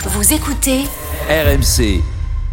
Vous écoutez RMC.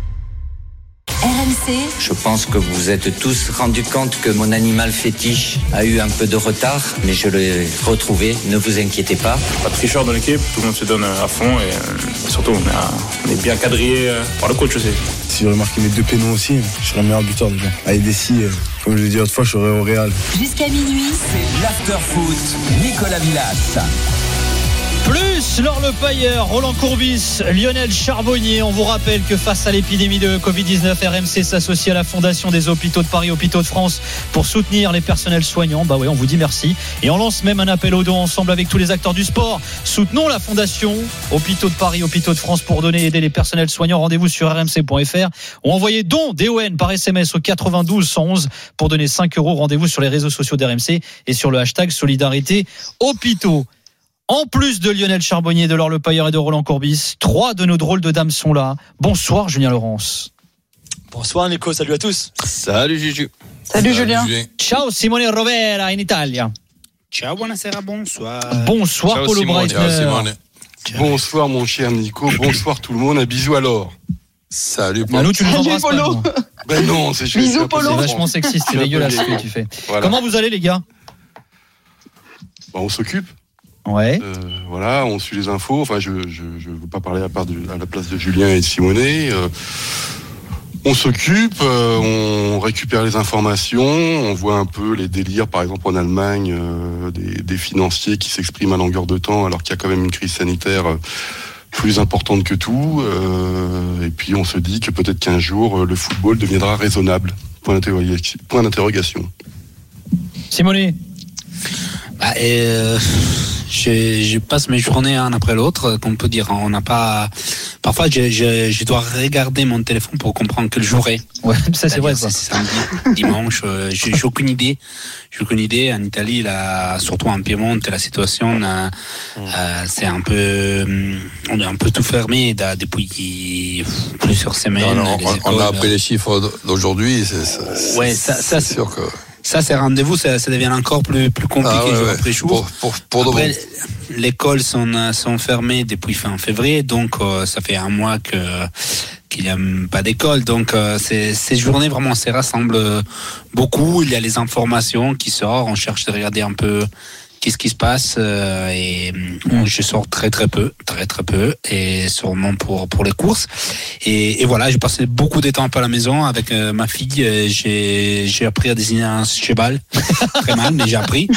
RMC. Je pense que vous vous êtes tous rendu compte que mon animal fétiche a eu un peu de retard, mais je l'ai retrouvé, ne vous inquiétez pas. Pas de tricheur dans l'équipe, tout le monde se donne à fond et surtout on est bien quadrillé par le coach aussi. Si j'aurais marqué mes 2 pénaux aussi, je serais le meilleur buteur déjà. Avec Dessy, comme je l'ai dit autrefois, je serais au Real. Jusqu'à minuit, C'est l'after-foot. Nicolas Villas. Plus Laure Le Pailleur, Roland Courbis, Lionel Charbonnier. On vous rappelle que face à l'épidémie de Covid-19, RMC s'associe à la Fondation des Hôpitaux de Paris, Hôpitaux de France pour soutenir les personnels soignants. Bah oui, on vous dit merci. Et on lance même un appel aux dons ensemble avec tous les acteurs du sport. Soutenons la Fondation Hôpitaux de Paris, Hôpitaux de France pour donner et aider les personnels soignants. Rendez-vous sur rmc.fr ou envoyez don DON par SMS au 92 111 pour donner 5 €. Rendez-vous sur les réseaux sociaux d'RMC et sur le hashtag Solidarité Hôpitaux. En plus de Lionel Charbonnier, de Laure Le Pailleur et de Roland Courbis, 3 de nos drôles de dames sont là. Bonsoir Julien Laurence. Bonsoir Nico, salut à tous. Salut Juju. Salut Julien. Ciao Simone Rovera in Italia. Ciao, buonasera, bonsoir. Bonsoir Ciao, Paulo Simone. Breitner. Bonsoir mon cher Nico, bonsoir tout le monde, un bisou à Laure. Salut Ah, nous, tu nous Salut, embrasses pas, Polo. nous. Ben non, c'est Bisous, c'est un peu Polo. C'est différent. vachement sexiste, c'est Je suis un peu dégueulasse ce vieillot. que tu fais. Voilà. Comment vous allez les gars? Bon, on s'occupe, Ouais. voilà, on suit les infos, enfin je veux pas parler à la place de Julien et de Simonet. On s'occupe, on récupère les informations, on voit un peu les délires, par exemple en Allemagne, des financiers qui s'expriment à longueur de temps alors qu'il y a quand même une crise sanitaire plus importante que tout. Et puis on se dit que peut-être qu'un jour le football deviendra raisonnable. Point d'interrogation. Simone. Je passe mes journées un après l'autre, qu'on peut dire. On n'a pas. Parfois, je dois regarder mon téléphone pour comprendre quel jour est. Ouais, ça c'est vrai ça. C'est samedi, dimanche. J'ai aucune idée. En Italie, là, surtout en Piémont, la situation, c'est un peu, on est un peu tout fermé depuis plusieurs semaines. Non, on a appris les chiffres d'aujourd'hui. Ouais, c'est sûr que. Ça, ces rendez-vous, ça devient encore plus compliqué jour après jour. Pour Après, les écoles sont fermées depuis fin février, donc ça fait un mois qu'il n'y a pas d'école. Donc ces journées, vraiment, se rassemblent beaucoup. Il y a les informations qui sortent. On cherche de regarder un peu qu'est-ce qui se passe et je sors très peu et sûrement pour les courses et voilà, j'ai passé beaucoup de temps à la maison avec ma fille. J'ai appris à désigner un cheval très mal, mais j'ai appris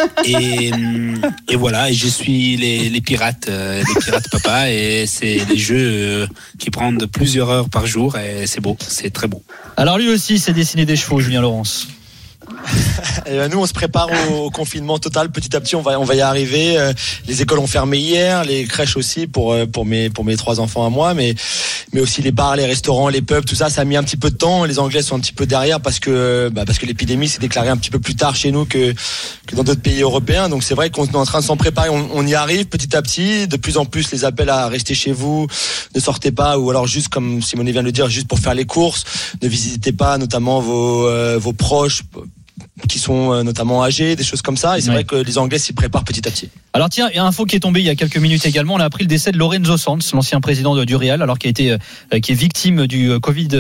et voilà, et je suis les pirates papa, et c'est des jeux qui prennent plusieurs heures par jour et c'est beau, c'est très beau. Alors lui aussi s'est dessiné des chevaux, Julien Laurence. Nous on se prépare au confinement total, petit à petit on va y arriver. Les écoles ont fermé hier, les crèches aussi pour mes 3 enfants à moi, mais aussi les bars, les restaurants, les pubs, tout ça a mis un petit peu de temps. Les Anglais sont un petit peu derrière parce que l'épidémie s'est déclarée un petit peu plus tard chez nous que dans d'autres pays européens. Donc c'est vrai qu'on est en train de s'en préparer, on y arrive petit à petit. De plus en plus les appels à rester chez vous, ne sortez pas, ou alors juste comme Simone vient de le dire, juste pour faire les courses, ne visitez pas notamment vos proches qui sont notamment âgés, des choses comme ça, et c'est vrai que les Anglais s'y préparent petit à petit. Alors tiens, il y a une info qui est tombée il y a quelques minutes également. On a appris le décès de Lorenzo Sanz, l'ancien président du Real, alors qui est victime du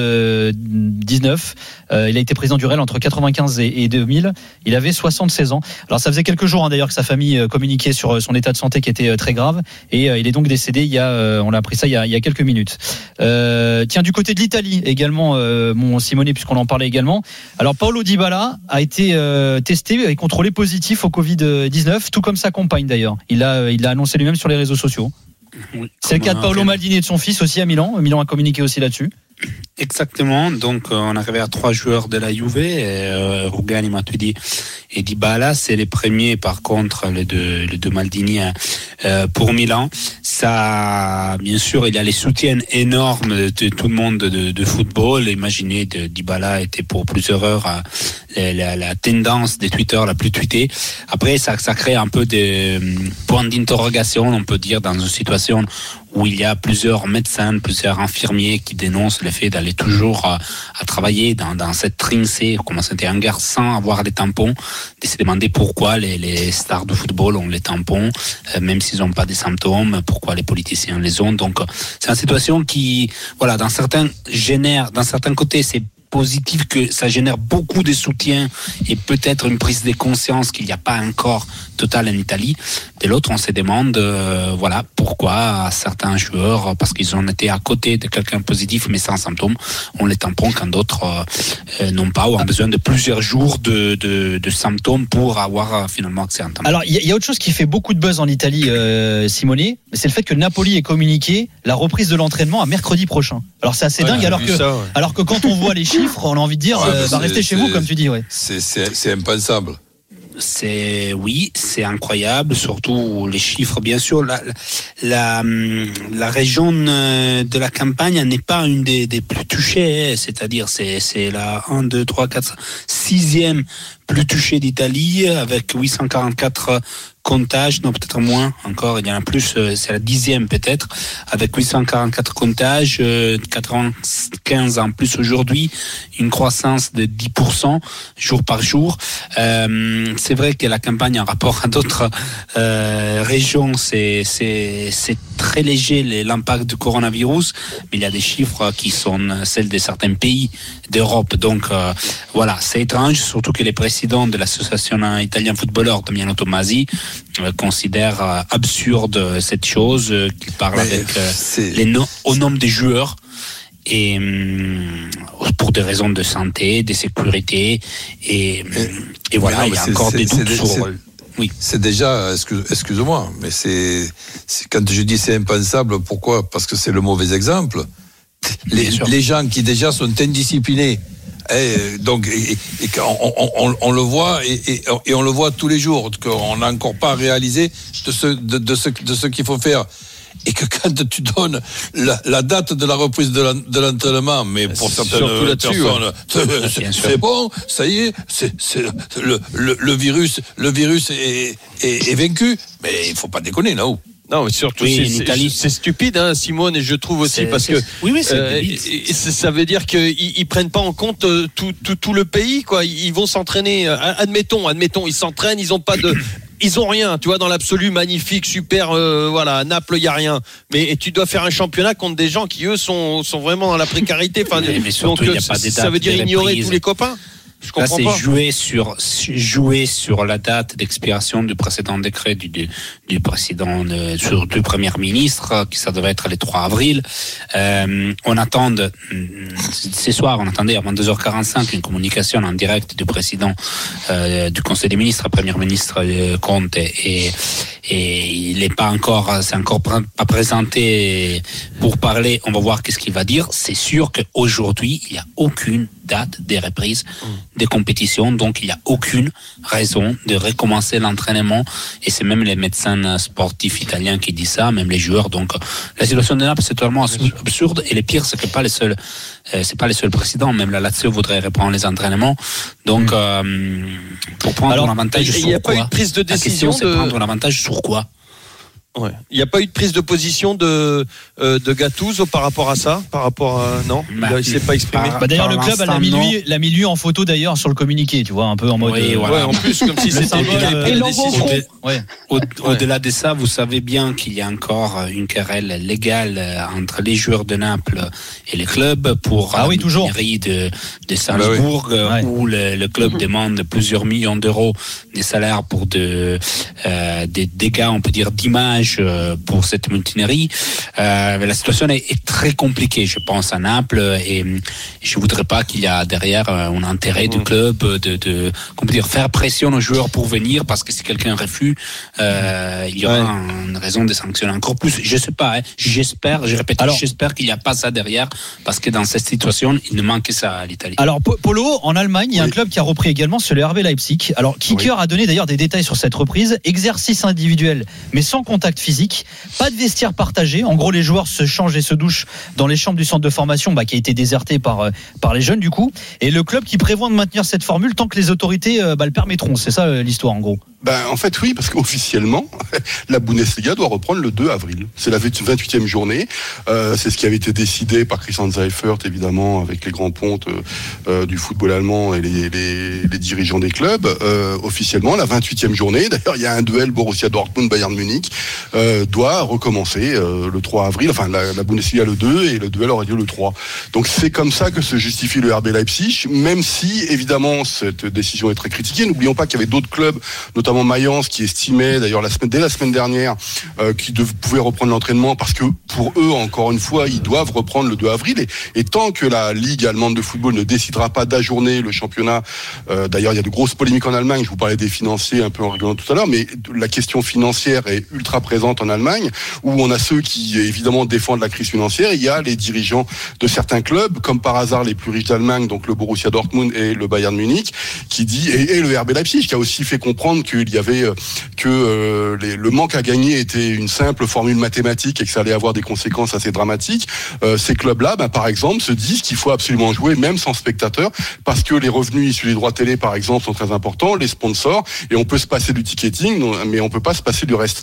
Covid-19. Il a été président du Real entre 95 et 2000. Il avait 76 ans. Alors ça faisait quelques jours d'ailleurs que sa famille communiquait sur son état de santé qui était très grave, et il est donc décédé on a appris ça il y a quelques minutes. Tiens, du côté de l'Italie également, mon Simone, puisqu'on en parlait également. Alors Paulo Dybala a été testé et contrôlé positif au Covid-19, tout comme sa compagne d'ailleurs. Il l'a annoncé lui-même sur les réseaux sociaux. Oui, c'est le cas de Paolo Maldini et de son fils aussi à Milan. Milan a communiqué aussi là-dessus. Exactement, donc on est arrivé à 3 joueurs de la Juve, Rugani, Matuidi et Dybala. C'est les premiers, par contre, les deux Maldini pour Milan. Ça, bien sûr, il y a les soutiens énormes de tout le monde de football. Imaginez, Dybala était pour plusieurs heures la tendance des Twitter la plus tweetée. Après, ça crée un peu de points d'interrogation, on peut dire, dans une situation où il y a plusieurs médecins, plusieurs infirmiers qui dénoncent le fait d'aller toujours à travailler dans cette trincée, comment c'était un gars sans avoir des tampons, de se demander pourquoi les stars de football ont les tampons, même s'ils n'ont pas des symptômes, pourquoi les politiciens les ont. Donc c'est une situation qui, voilà, d'un certain côté, c'est positif, que ça génère beaucoup de soutien et peut-être une prise de conscience qu'il n'y a pas encore total en Italie. De l'autre, on se demande voilà, pourquoi certains joueurs, parce qu'ils ont été à côté de quelqu'un positif mais sans symptômes, ont les tampons quand d'autres n'ont pas, ou ont besoin de plusieurs jours de symptômes pour avoir finalement accès à un tampon. Alors il y a autre chose qui fait beaucoup de buzz en Italie, Simone, c'est le fait que Napoli ait communiqué la reprise de l'entraînement à mercredi prochain. Alors c'est assez dingue, alors que quand on voit les chiffres, on a envie de dire restez chez vous, comme tu dis. Ouais. C'est impensable. C'est incroyable, surtout les chiffres, bien sûr. La région de la Campagne n'est pas une des plus touchées, c'est-à-dire c'est la 1, 2, 3, 4, 6e plus touchée d'Italie, avec 844 comptages, non peut-être moins encore, il y en a plus, c'est la 10e peut-être, avec 844 comptages, 95 en plus aujourd'hui, une croissance de 10% jour par jour. C'est vrai que la Campagne en rapport à d'autres régions, c'est très léger l'impact du coronavirus, mais il y a des chiffres qui sont celles de certains pays d'Europe. Donc voilà, c'est étrange, surtout que les présidents de l'association italienne footballeur, Damiano Tommasi, considère absurde cette chose, qu'il parle avec au nom des joueurs, et pour des raisons de santé, de sécurité, et voilà, il y a encore des doutes sur... Oui. C'est déjà, excuse-moi, mais c'est quand je dis c'est impensable, pourquoi ? Parce que c'est le mauvais exemple. Les gens qui déjà sont indisciplinés, donc on le voit et on le voit tous les jours, qu'on n'a encore pas réalisé de ce qu'il faut faire. Et que quand tu donnes la date de la reprise de l'entraînement, mais pour certaines personnes, c'est bon, ça y est, le virus est vaincu. Mais il faut pas déconner là-haut. Non, mais surtout, c'est stupide, hein, Simone, et je trouve aussi, parce que ça veut dire qu'ils prennent pas en compte tout le pays, quoi. Ils vont s'entraîner. Admettons, ils s'entraînent, ils ont rien, tu vois, dans l'absolu, magnifique, super, voilà, à Naples, il y a rien. Mais tu dois faire un championnat contre des gens qui, eux, sont vraiment dans la précarité. Enfin, mais surtout, donc, ça veut dire ignorer tous les copains. Je comprends pas. C'est jouer sur la date d'expiration du précédent décret du président du premier ministre, qui ça devait être le 3 avril. On attend ce soir, on attendait à 22h45 une communication en direct du président du Conseil des ministres, premier ministre Conte, et il n'est pas encore, c'est encore pas présenté pour parler. On va voir qu'est-ce qu'il va dire. C'est sûr qu'aujourd'hui, il n'y a aucune date de reprise des compétitions, donc il n'y a aucune raison de recommencer l'entraînement, et c'est même les médecins sportifs italiens qui disent ça, même les joueurs. Donc la situation de Naples, c'est totalement absurde, et le pire, c'est que c'est pas les seuls présidents, même la Lazio voudrait reprendre les entraînements. Donc pour prendre l'avantage sur quoi ? Il n'y a pas eu de prise de décision. La question, c'est prendre l'avantage sur quoi ? Ouais. Il n'y a pas eu de prise de position de Gattuso par rapport à ça, non, il s'est pas exprimé. D'ailleurs, le club l'a mis lui en photo d'ailleurs sur le communiqué, tu vois, un peu en mode. Ouais, en plus comme si c'était la décision. Au-delà de ça, vous savez bien qu'il y a encore une querelle légale entre les joueurs de Naples et les clubs pour la mairie de Salzbourg, où le club demande plusieurs millions d'euros des salaires pour des dégâts, on peut dire, d'image pour cette mutinerie. La situation est très compliquée, je pense, à Naples, et je voudrais pas qu'il y a derrière un intérêt du club de faire pression aux joueurs pour venir, parce que si quelqu'un refuse, il y aura une raison de sanctionner encore plus. Je sais pas, j'espère qu'il n'y a pas ça derrière, parce que dans cette situation, il ne manque que ça à l'Italie. Alors Polo, en Allemagne, il y a un club qui a repris également, c'est le RB Leipzig. Alors Kicker a donné d'ailleurs des détails sur cette reprise. Exercice individuel, mais sans contact physique, pas de vestiaire partagé. En gros, les joueurs se changent et se douchent dans les chambres du centre de formation, qui a été déserté par les jeunes du coup. Et le club qui prévoit de maintenir cette formule tant que les autorités le permettront. C'est ça l'histoire en gros. En fait, oui, parce qu'officiellement, la Bundesliga doit reprendre le 2 avril. C'est la 28e journée. C'est ce qui avait été décidé par Christian Seifert, évidemment, avec les grands pontes du football allemand et les dirigeants des clubs. Officiellement, la 28e journée, d'ailleurs, il y a un duel Borussia Dortmund-Bayern Munich, doit recommencer le 3 avril. Enfin, la Bundesliga le 2 et le duel aurait lieu le 3. Donc, c'est comme ça que se justifie le RB Leipzig, même si, évidemment, cette décision est très critiquée. N'oublions pas qu'il y avait d'autres clubs, notamment Mayence, qui estimait d'ailleurs dès la semaine dernière qu'ils pouvaient reprendre l'entraînement parce que pour eux, encore une fois, ils doivent reprendre le 2 avril et tant que la Ligue allemande de football ne décidera pas d'ajourner le championnat, d'ailleurs il y a de grosses polémiques en Allemagne, je vous parlais des financiers un peu en rigolant tout à l'heure, mais la question financière est ultra présente en Allemagne, où on a ceux qui évidemment défendent la crise financière, il y a les dirigeants de certains clubs, comme par hasard les plus riches d'Allemagne, donc le Borussia Dortmund et le Bayern Munich, qui dit, et le RB Leipzig, qui a aussi fait comprendre qu'il y avait le manque à gagner était une simple formule mathématique et que ça allait avoir des conséquences assez dramatiques. Ces clubs-là, par exemple, se disent qu'il faut absolument jouer même sans spectateurs parce que les revenus issus des droits télé, par exemple, sont très importants, les sponsors, et on peut se passer du ticketing, mais on peut pas se passer du reste.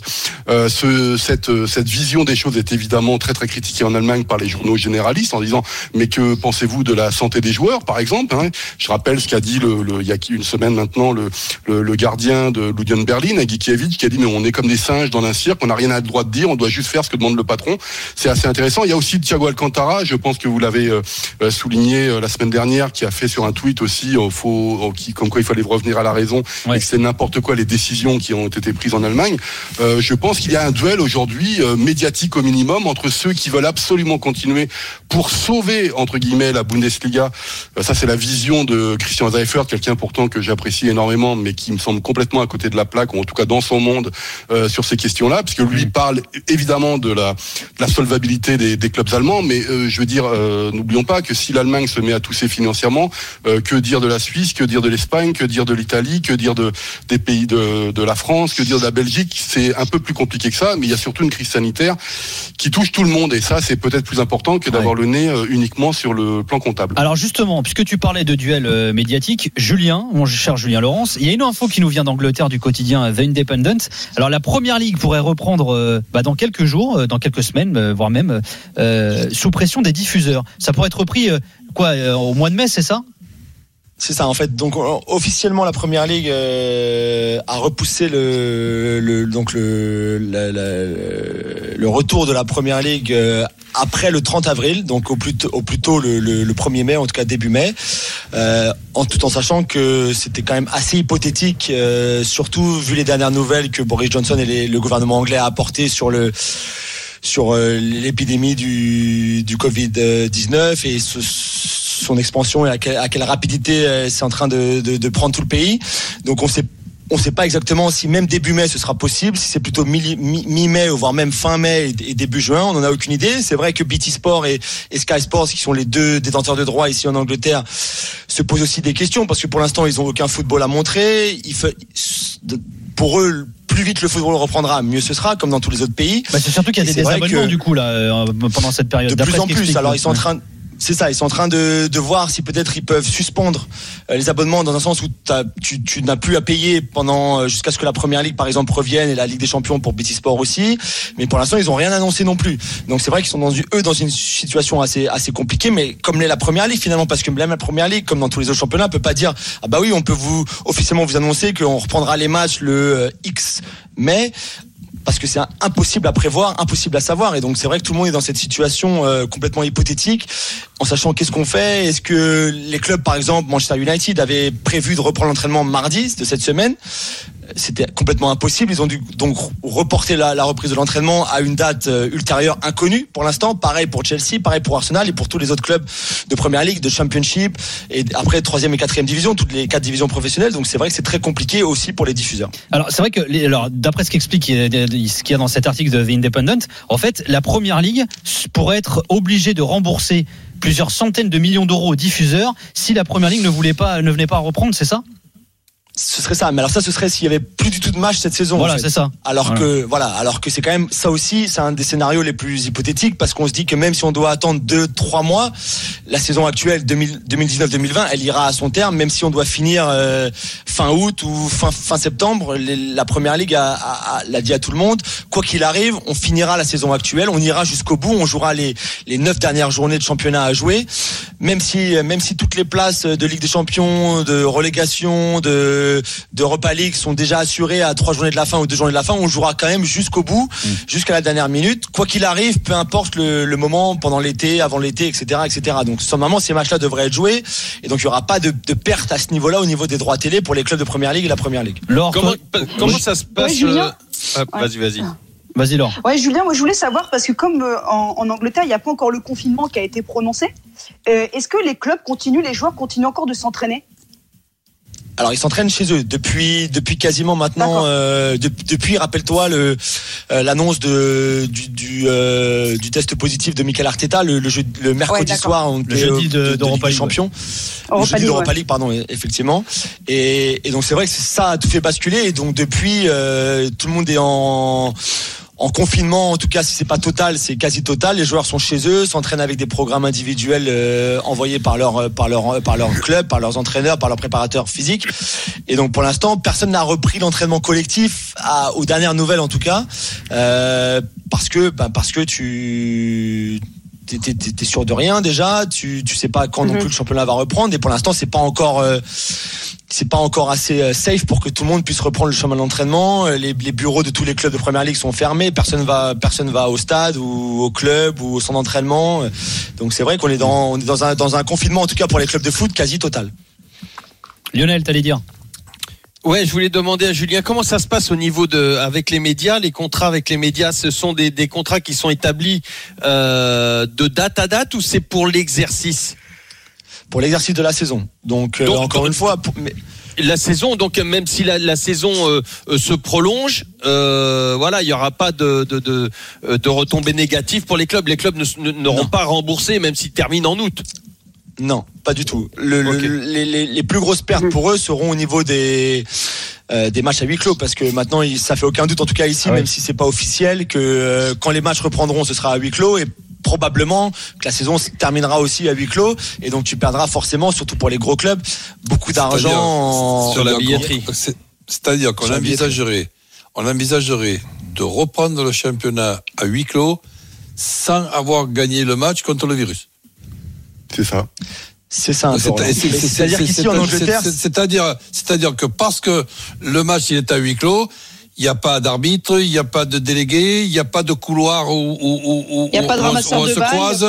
Cette vision des choses est évidemment très très critiquée en Allemagne par les journaux généralistes en disant mais que pensez-vous de la santé des joueurs, par exemple, hein. Je rappelle ce qu'a dit il y a une semaine maintenant le gardien de l'Union Berlin, Gikiewicz, qui a dit mais on est comme des singes dans un cirque, on n'a rien à le droit de dire, on doit juste faire ce que demande le patron. C'est assez intéressant. Il y a aussi Thiago Alcantara, je pense que vous l'avez souligné la semaine dernière, qui a fait sur un tweet aussi comme quoi il fallait revenir à la raison, et que c'est n'importe quoi les décisions qui ont été prises en Allemagne. Je pense qu'il y a un duel aujourd'hui médiatique au minimum entre ceux qui veulent absolument continuer pour sauver entre guillemets la Bundesliga. Ça c'est la vision de Christian Seifert, quelqu'un pourtant que j'apprécie énormément, mais qui me semble complètement à côté de la plaque, ou en tout cas dans son monde sur ces questions-là, puisque lui parle évidemment de la solvabilité des clubs allemands, mais je veux dire, n'oublions pas que si l'Allemagne se met à tousser financièrement, que dire de la Suisse, que dire de l'Espagne, que dire de l'Italie, que dire des pays de la France, que dire de la Belgique. C'est un peu plus compliqué que ça, mais il y a surtout une crise sanitaire qui touche tout le monde, et ça c'est peut-être plus important que d'avoir le nez uniquement sur le plan comptable. Alors justement, puisque tu parlais de duel médiatique, Julien, mon cher Julien Laurence, il y a une info qui nous vient d'Angleterre du quotidien The Independent. Alors la Première Ligue pourrait reprendre dans quelques jours, dans quelques semaines, voire même sous pression des diffuseurs. Ça pourrait être repris au mois de mai, c'est ça ? C'est ça en fait. Donc officiellement la Première Ligue a repoussé le retour de la Première Ligue après le 30 avril, donc au plus tôt le 1er mai, en tout cas début mai, tout en sachant que c'était quand même assez hypothétique, surtout vu les dernières nouvelles que Boris Johnson et le gouvernement anglais a apportées sur l'épidémie du Covid-19 et son expansion et à quelle rapidité c'est en train de prendre tout le pays. Donc on sait pas exactement si même début mai ce sera possible, si c'est plutôt mi-mai voire même fin mai et début juin, on n'en a aucune idée. C'est vrai que BT Sport et Sky Sports, qui sont les deux détenteurs de droits ici en Angleterre, se posent aussi des questions parce que pour l'instant ils ont aucun football à montrer. Pour eux, plus vite le football reprendra, mieux ce sera, comme dans tous les autres pays. C'est surtout qu'il y a des désabonnements du coup là pendant cette période. De plus en plus. Alors ils sont en train. C'est ça, ils sont en train de voir si peut-être ils peuvent suspendre les abonnements dans un sens où tu n'as plus à payer pendant jusqu'à ce que la Première Ligue par exemple revienne et la Ligue des Champions pour BT Sport aussi. Mais pour l'instant ils ont rien annoncé non plus. Donc c'est vrai qu'ils sont dans une situation assez compliquée, mais comme l'est la Première Ligue finalement, parce que même la Première Ligue, comme dans tous les autres championnats, peut pas dire ah bah oui on peut officiellement vous annoncer qu'on reprendra les matchs le X mai. Parce que c'est impossible à prévoir, impossible à savoir. Et donc c'est vrai que tout le monde est dans cette situation complètement hypothétique, en sachant qu'est-ce qu'on fait. Est-ce que les clubs, par exemple Manchester United, avaient prévu de reprendre l'entraînement mardi de cette semaine ? C'était complètement impossible. Ils ont dû donc reporter la reprise de l'entraînement à une date ultérieure inconnue pour l'instant. Pareil pour Chelsea, pareil pour Arsenal et pour tous les autres clubs de Première Ligue, de Championship et après 3e et 4e division, toutes les 4 divisions professionnelles. Donc c'est vrai que c'est très compliqué aussi pour les diffuseurs. Alors c'est vrai que d'après ce qu'explique ce qu'il y a dans cet article de The Independent, en fait la Première Ligue pourrait être obligée de rembourser plusieurs centaines de millions d'euros aux diffuseurs si la Première Ligue ne venait pas à reprendre, c'est ça ? Ce serait ça, mais alors ça ce serait s'il y avait plus du tout de match cette saison. Voilà, en fait. c'est ça. Alors que c'est quand même ça aussi, c'est un des scénarios les plus hypothétiques parce qu'on se dit que même si on doit attendre 2-3 mois, la saison actuelle 2019-2020, elle ira à son terme, même si on doit finir fin août ou fin septembre. La Première Ligue l'a dit à tout le monde. Quoi qu'il arrive, on finira la saison actuelle, on ira jusqu'au bout, on jouera les 9 dernières journées de championnat à jouer, même si toutes les places de Ligue des Champions, de relégation, d'Europa League sont déjà assurées à 3 journées de la fin ou 2 journées de la fin, on jouera quand même jusqu'au bout, jusqu'à la dernière minute, quoi qu'il arrive, peu importe le moment, pendant l'été, avant l'été, etc. Donc normalement ces matchs-là devraient être joués, et donc il n'y aura pas de perte à ce niveau-là, au niveau des droits télé pour les clubs de Première Ligue et la Première Ligue. Laure, comment ça se passe, Julien Vas-y. Vas-y Laure. Ouais, Julien, moi je voulais savoir, parce que comme en Angleterre, il n'y a pas encore le confinement qui a été prononcé, est-ce que les joueurs continuent encore de s'entraîner ? Alors ils s'entraînent chez eux depuis quasiment maintenant. Depuis, rappelle-toi l'annonce du test positif de Mikel Arteta le mercredi soir, le jeudi d'Europa League champion. Le jeudi d'Europa League, pardon, effectivement. Et donc c'est vrai que ça a tout fait basculer. Et donc depuis, tout le monde est en confinement, en tout cas si c'est pas total, c'est quasi total. Les joueurs sont chez eux, s'entraînent avec des programmes individuels envoyés par leur club, par leurs entraîneurs, par leurs préparateurs physiques. Et donc pour l'instant, personne n'a repris l'entraînement collectif aux dernières nouvelles en tout cas, parce que t'es sûr de rien déjà, tu sais pas quand non plus le championnat va reprendre, et pour l'instant c'est pas encore assez safe pour que tout le monde puisse reprendre le chemin de l'entraînement. Les bureaux de tous les clubs de Première Ligue sont fermés, personne va au stade ou au club ou au centre d'entraînement. Donc c'est vrai qu'on est dans un confinement, en tout cas pour les clubs de foot, quasi total. Lionel, t'allais dire? Ouais, je voulais demander à Julien comment ça se passe au niveau avec les médias. Les contrats avec les médias, ce sont des contrats qui sont établis de date à date, ou c'est pour l'exercice? Pour l'exercice de la saison. Donc encore une fois, la saison, donc même si la saison se prolonge, il y aura pas de retombées négatives pour les clubs. Les clubs n'auront pas remboursé, même s'ils terminent en août. Non, pas du tout. Les plus grosses pertes pour eux seront au niveau des matchs à huis clos, parce que maintenant ça fait aucun doute, en tout cas ici, même si c'est pas officiel, que quand les matchs reprendront, ce sera à huis clos, et probablement que la saison se terminera aussi à huis clos, et donc tu perdras forcément, surtout pour les gros clubs, beaucoup d'argent sur la billetterie. C'est-à-dire qu'on envisagerait de reprendre le championnat à huis clos sans avoir gagné le match contre le virus. C'est ça. C'est ça. C'est-à-dire qu'ici en Angleterre, c'est-à-dire que parce que le match il est à huis clos, il n'y a pas d'arbitre, il n'y a pas de délégué, il n'y a pas de couloir où on se croise.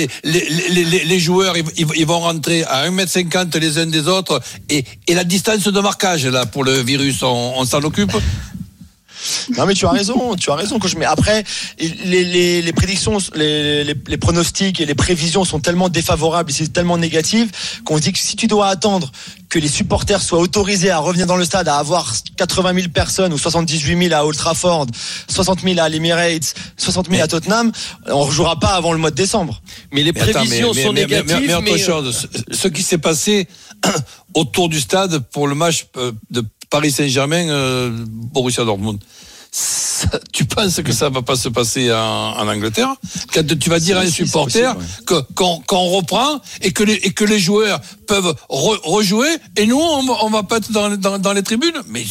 Les joueurs, ils vont rentrer à 1,50 m les uns des autres, et la distance de marquage là pour le virus, on s'en occupe. Non mais tu as raison mais après les prédictions, les pronostics et les prévisions sont tellement défavorables et c'est tellement négatif qu'on se dit que si tu dois attendre que les supporters soient autorisés à revenir dans le stade, à avoir 80 000 personnes ou 78 000 à Old Trafford, 60 000 à l'Emirates, 60 000 à Tottenham, on ne rejouera pas avant le mois de décembre. Mais les prévisions sont négatives. Mais autre chose, ce qui s'est passé autour du stade pour le match de Paris Saint-Germain, Borussia Dortmund. Tu penses que ça va pas se passer en Angleterre? Quand tu vas dire à un supporter qu'on reprend et que les joueurs peuvent rejouer, et nous on va pas être dans les tribunes. Mais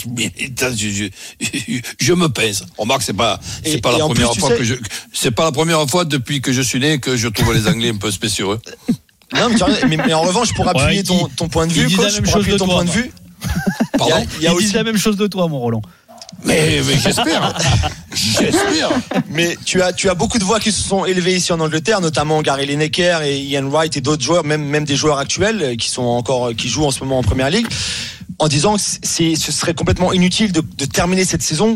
je me pince. Remarque, c'est pas la première fois c'est pas la première fois depuis que je suis né que je trouve les Anglais un peu spéciaux. Non, mais en revanche, pour appuyer ton point de vue, coach, pour appuyer ton point de vue. Pardon, il dit la même chose de toi, mon Roland. Mais j'espère. Mais tu as beaucoup de voix qui se sont élevées ici en Angleterre, notamment Gary Lineker et Ian Wright et d'autres joueurs, même des joueurs actuels qui jouent en ce moment en Première Ligue, en disant que ce serait complètement inutile de terminer cette saison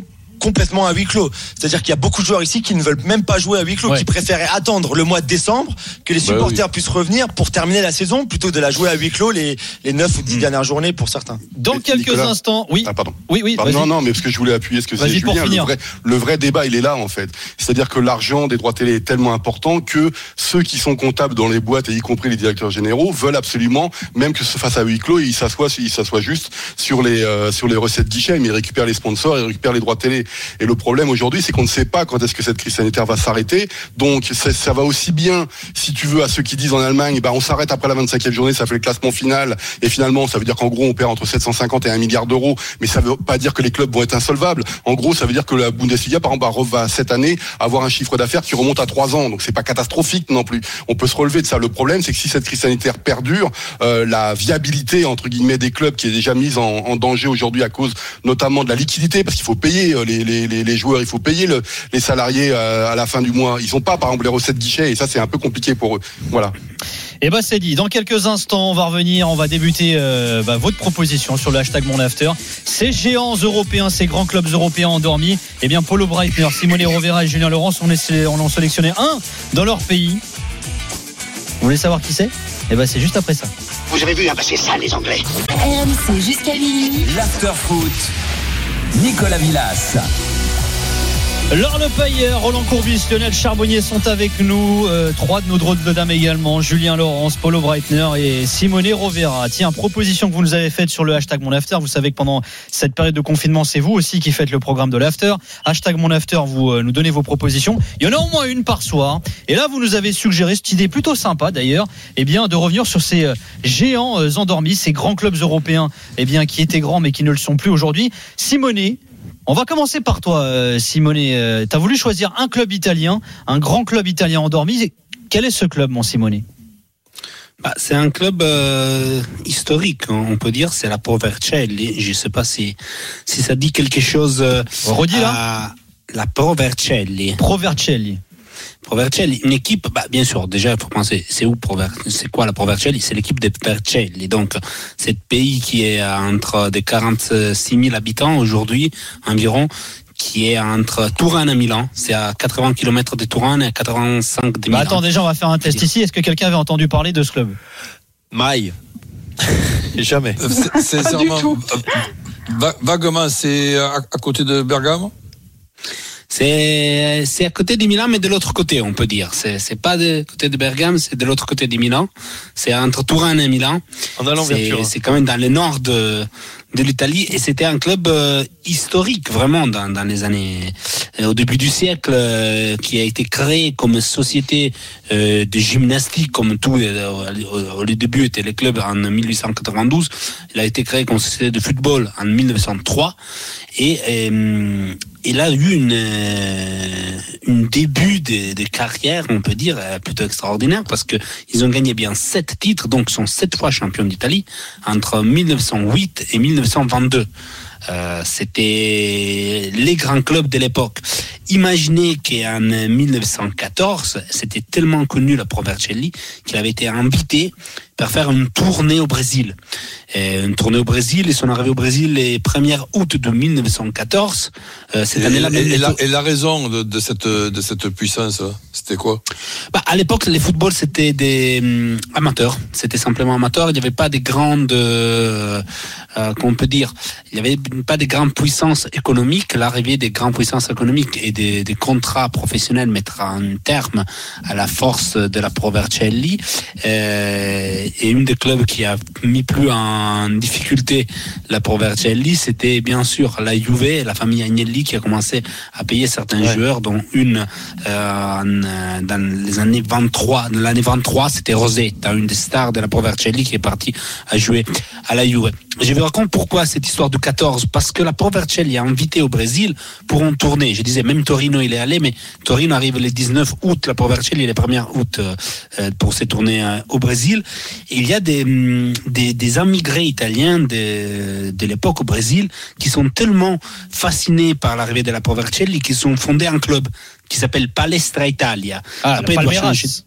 complètement à huis clos. C'est-à-dire qu'il y a beaucoup de joueurs ici qui ne veulent même pas jouer à huis clos, qui préféraient attendre le mois de décembre que les supporters puissent revenir pour terminer la saison plutôt que de la jouer à huis clos les 9 ou 10 dernières journées pour certains. Dans quelques instants, oui. Ah, pardon. Oui. Non, mais parce que je voulais appuyer ce que c'est Julien. Le vrai débat, il est là, en fait. C'est-à-dire que l'argent des droits télé est tellement important que ceux qui sont comptables dans les boîtes, et y compris les directeurs généraux, veulent absolument, même que ce fasse à huis clos, ils s'assoient juste sur les recettes guichet, mais ils récupèrent les sponsors, ils récupèrent les droits télé. Et le problème aujourd'hui, c'est qu'on ne sait pas quand est-ce que cette crise sanitaire va s'arrêter. Donc, ça va aussi bien, si tu veux, à ceux qui disent en Allemagne, on s'arrête après la 25e journée, ça fait le classement final, et finalement, ça veut dire qu'en gros, on perd entre 750 et 1 milliard d'euros, mais ça veut pas dire que les clubs vont être insolvables. En gros, ça veut dire que la Bundesliga, par exemple, va cette année avoir un chiffre d'affaires qui remonte à 3 ans. Donc, c'est pas catastrophique non plus. On peut se relever de ça. Le problème, c'est que si cette crise sanitaire perdure, la viabilité, entre guillemets, des clubs qui est déjà mise en danger aujourd'hui à cause notamment de la liquidité, parce qu'il faut payer les joueurs, il faut payer les salariés à la fin du mois. Ils n'ont pas, par exemple, les recettes guichet, et ça, c'est un peu compliqué pour eux. Voilà. Et c'est dit. Dans quelques instants, on va revenir, on va débuter votre proposition sur le hashtag MonAfter. Ces géants européens, ces grands clubs européens endormis, Paulo Breitner, Simone Rovera et Julien Laurens, on en sélectionné un dans leur pays. Vous voulez savoir qui c'est ? C'est juste après ça. Vous avez vu, c'est ça les Anglais. RMC jusqu'à minuit. L'after-foot. Nicolas Villas. Laure Le Pailleur, Roland Courbis, Lionel Charbonnier sont avec nous. 3 de nos drôles de dames également. Julien Laurens, Paulo Breitner et Simone Rovera. Tiens, proposition que vous nous avez faite sur le hashtag MonAfter. Vous savez que pendant cette période de confinement, c'est vous aussi qui faites le programme de l'After. Hashtag MonAfter, vous nous donnez vos propositions. Il y en a au moins une par soir. Et là, vous nous avez suggéré cette idée plutôt sympa d'ailleurs, de revenir sur ces géants endormis, ces grands clubs européens, qui étaient grands mais qui ne le sont plus aujourd'hui. Simone, on va commencer par toi, Simone. Tu as voulu choisir un club italien, un grand club italien endormi. Quel est ce club, mon Simone ? C'est un club historique, on peut dire. C'est la Pro Vercelli. Je ne sais pas si ça dit quelque chose. Redis là. La Pro Vercelli. Pro Vercelli. Pro Vercelli, une équipe, bien sûr, déjà il faut penser, c'est quoi la Pro Vercelli ? C'est l'équipe des Vercelli, donc c'est le pays qui est entre des 46 000 habitants aujourd'hui environ, qui est entre Tourane et Milan. C'est à 80 km de Tourane et à 85 de Milan. Attends, déjà on va faire un test ici. Est-ce que quelqu'un avait entendu parler de ce club ? Maille. Jamais. C'est sûrement vaguement, c'est à côté de Bergame. C'est à côté de Milan, mais de l'autre côté, on peut dire. C'est pas de côté de Bergame, c'est de l'autre côté de Milan. C'est entre Tourane et Milan. En allant vers Turin. C'est quand même dans le nord de l'Italie, et c'était un club historique vraiment dans les années au début du siècle, qui a été créé comme société de gymnastique, comme tout au début était les clubs en 1892. Il a été créé comme société de football en 1903, et il a eu une début de carrière, on peut dire, plutôt extraordinaire, parce que ils ont gagné bien 7 titres, donc sont 7 fois champions d'Italie entre 1908 et 1922. C'était les grands clubs de l'époque. Imaginez qu'en 1914, c'était tellement connu la Pro Vercelli qu'il avait été invité pour faire une tournée au Brésil. Une tournée au Brésil, ils sont arrivés au Brésil les 1er août de 1914. Cette année-là, et la raison de cette puissance, c'était quoi ? À l'époque, les footballs, c'était des amateurs. C'était simplement amateurs. Il n'y avait pas des grandes, qu'on peut dire, il n'y avait pas de grandes puissances économiques. L'arrivée des grandes puissances économiques et des contrats professionnels mettra un terme à la force de la Pro Vercelli. Et une des clubs qui a mis plus en difficulté la Pro Vercelli, c'était bien sûr la Juve, la famille Agnelli, qui a commencé à payer certains joueurs, dont une dans les années 23. Dans l'année 23, c'était Rosetta, une des stars de la Pro Vercelli, qui est partie à jouer à la Juve. Je vous raconte pourquoi cette histoire de 14, parce que la Pro Vercelli a invité au Brésil pour une tournée. Je disais, même Torino, il est allé, mais Torino arrive le 19 août, la Pro Vercelli le 1er août pour ces tournées au Brésil. Et il y a des immigrés italiens de l'époque au Brésil qui sont tellement fascinés par l'arrivée de la Pro Vercelli qu'ils ont fondé un club qui s'appelle Palestra Italia. Après,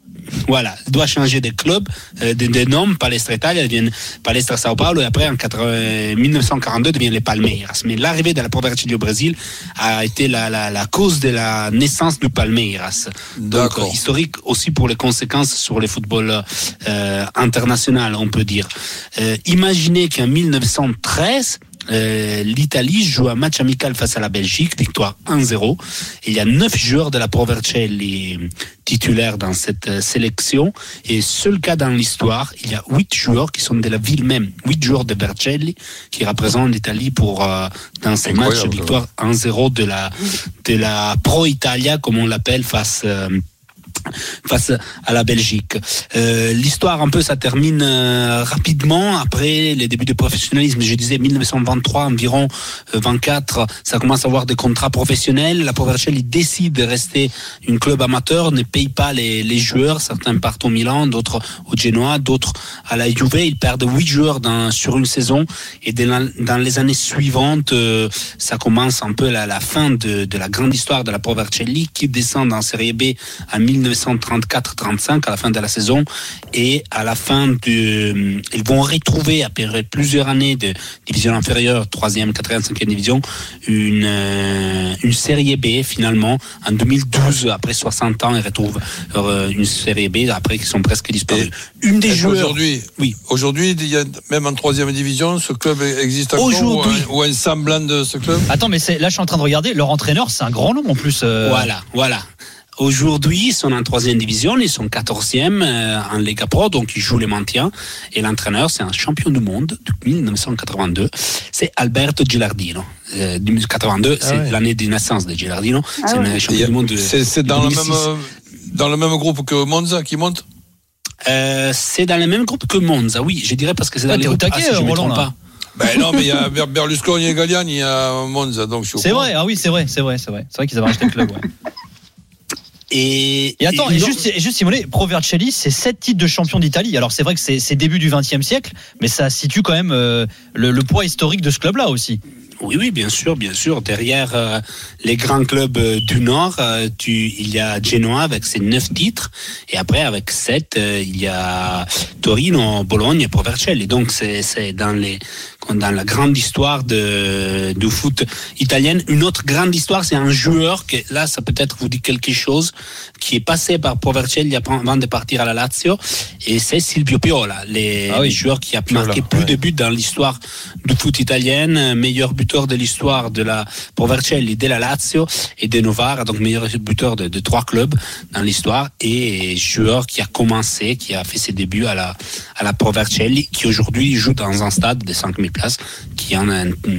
Voilà, doit changer de club, de nom. Palestra Italia devient Palestra Sao Paulo, et après en 1942 devient les Palmeiras. Mais l'arrivée de la Pro Vercelli au Brésil a été la cause de la naissance du Palmeiras. Donc historique aussi pour les conséquences sur le football international, on peut dire. Imaginez qu'en 1913 l'Italie joue un match amical face à la Belgique, victoire 1-0. Il y a 9 joueurs de la Pro Vercelli titulaires dans cette sélection, et seul cas dans l'histoire, il y a 8 joueurs qui sont de la ville même, 8 joueurs de Vercelli qui représentent l'Italie pour dans ces matchs, victoire 1-0 de la Pro Italia, comme on l'appelle, face à la Belgique. L'histoire un peu ça termine rapidement après les débuts de professionnalisme. Je disais 1923 environ 24, ça commence à avoir des contrats professionnels. La Pro Vercelli décide de rester une club amateur, ne paye pas les joueurs. Certains partent au Milan, d'autres au Genoa, d'autres à la Juve. Ils perdent 8 joueurs sur une saison, et dans les années suivantes, ça commence un peu la fin de la grande histoire de la Pro Vercelli, qui descend en Serie B en 1934-35 à la fin de la saison, et à la fin ils vont retrouver après plusieurs années de division inférieure, 3e, 4e, 5e division, une Serie B finalement en 2012. Après 60 ans, ils retrouvent une Serie B après qu'ils sont presque disparus. Une des joueurs aujourd'hui, il y a même en 3e division, ce club existe encore, ou un semblant de ce club. Attends, mais là je suis en train de regarder, leur entraîneur, c'est un grand nom en plus. Voilà. Aujourd'hui, ils sont en 3e division, ils sont 14e en Lega Pro, donc ils jouent les maintiens. Et l'entraîneur, c'est un champion du monde depuis 1982, c'est Alberto Gilardino. 1982, c'est l'année de naissance de Gilardino. C'est un champion du monde. C'est dans le même groupe que Monza qui monte. C'est dans le même groupe que Monza, oui, je dirais, parce que c'est dans les groupes A, si je ne me trompe pas. Ben non, mais il y a Berlusconi et Galliani, il y a Monza, donc je suis au courant. C'est vrai. C'est vrai qu'ils avaient acheté le club, ouais. Et attends, juste Simone, Pro Vercelli, c'est 7 titres de champion d'Italie. Alors c'est vrai que c'est début du XXe siècle, mais ça situe quand même le poids historique de ce club-là aussi. Oui, bien sûr. Derrière les grands clubs du Nord, il y a Genoa avec ses 9 titres, et après avec 7, il y a Torino, Bologne et Pro Vercelli. Donc c'est dans la grande histoire du foot italien. Une autre grande histoire, c'est un joueur que là, ça peut-être vous dit quelque chose, qui est passé par Pro Vercelli avant de partir à la Lazio, et c'est Silvio Piola, les joueurs qui a marqué plus de buts dans l'histoire du foot italien, meilleur buteur de l'histoire de la Pro Vercelli, de la Lazio et de Novara, donc meilleur buteur de 3 clubs dans l'histoire, et joueur qui a fait ses débuts à la Pro Vercelli, qui aujourd'hui joue dans un stade de 5000 places, qui a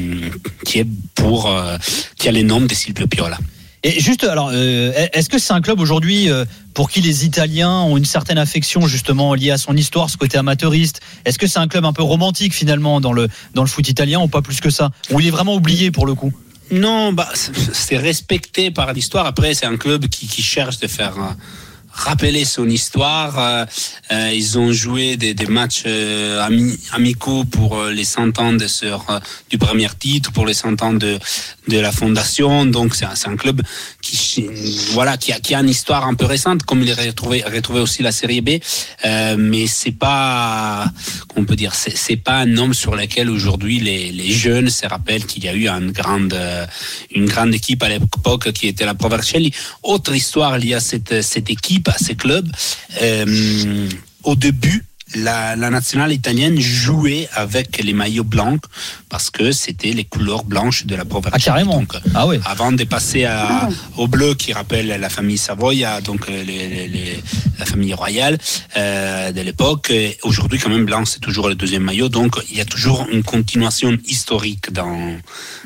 les noms de Silvio Piola. Et juste, alors, est-ce que c'est un club aujourd'hui pour qui les Italiens ont une certaine affection justement liée à son histoire, ce côté amateuriste? Est-ce que c'est un club un peu romantique finalement dans le foot italien, ou pas plus que ça? Ou il est vraiment oublié pour le coup? Non, c'est respecté par l'histoire. Après, c'est un club qui cherche de faire rappeler son histoire. Ils ont joué des matchs amicaux pour les 100 ans du premier titre, pour les 100 ans de la fondation. Donc c'est un club qui a une histoire un peu récente, comme il est retrouvé aussi la Série B. Mais c'est pas, on peut dire, c'est pas un nom sur lequel aujourd'hui les jeunes se rappellent qu'il y a eu une grande équipe à l'époque qui était la Pro Vercelli. Autre histoire liée à cette équipe, à ces clubs. Au début, la nationale italienne jouait avec les maillots blancs parce que c'était les couleurs blanches de la Pro Vercelli. Ah, carrément. Donc, avant de passer au bleu qui rappelle la famille Savoia, donc la famille royale de l'époque. Aujourd'hui, quand même, blanc, c'est toujours le deuxième maillot. Donc, il y a toujours une continuation historique dans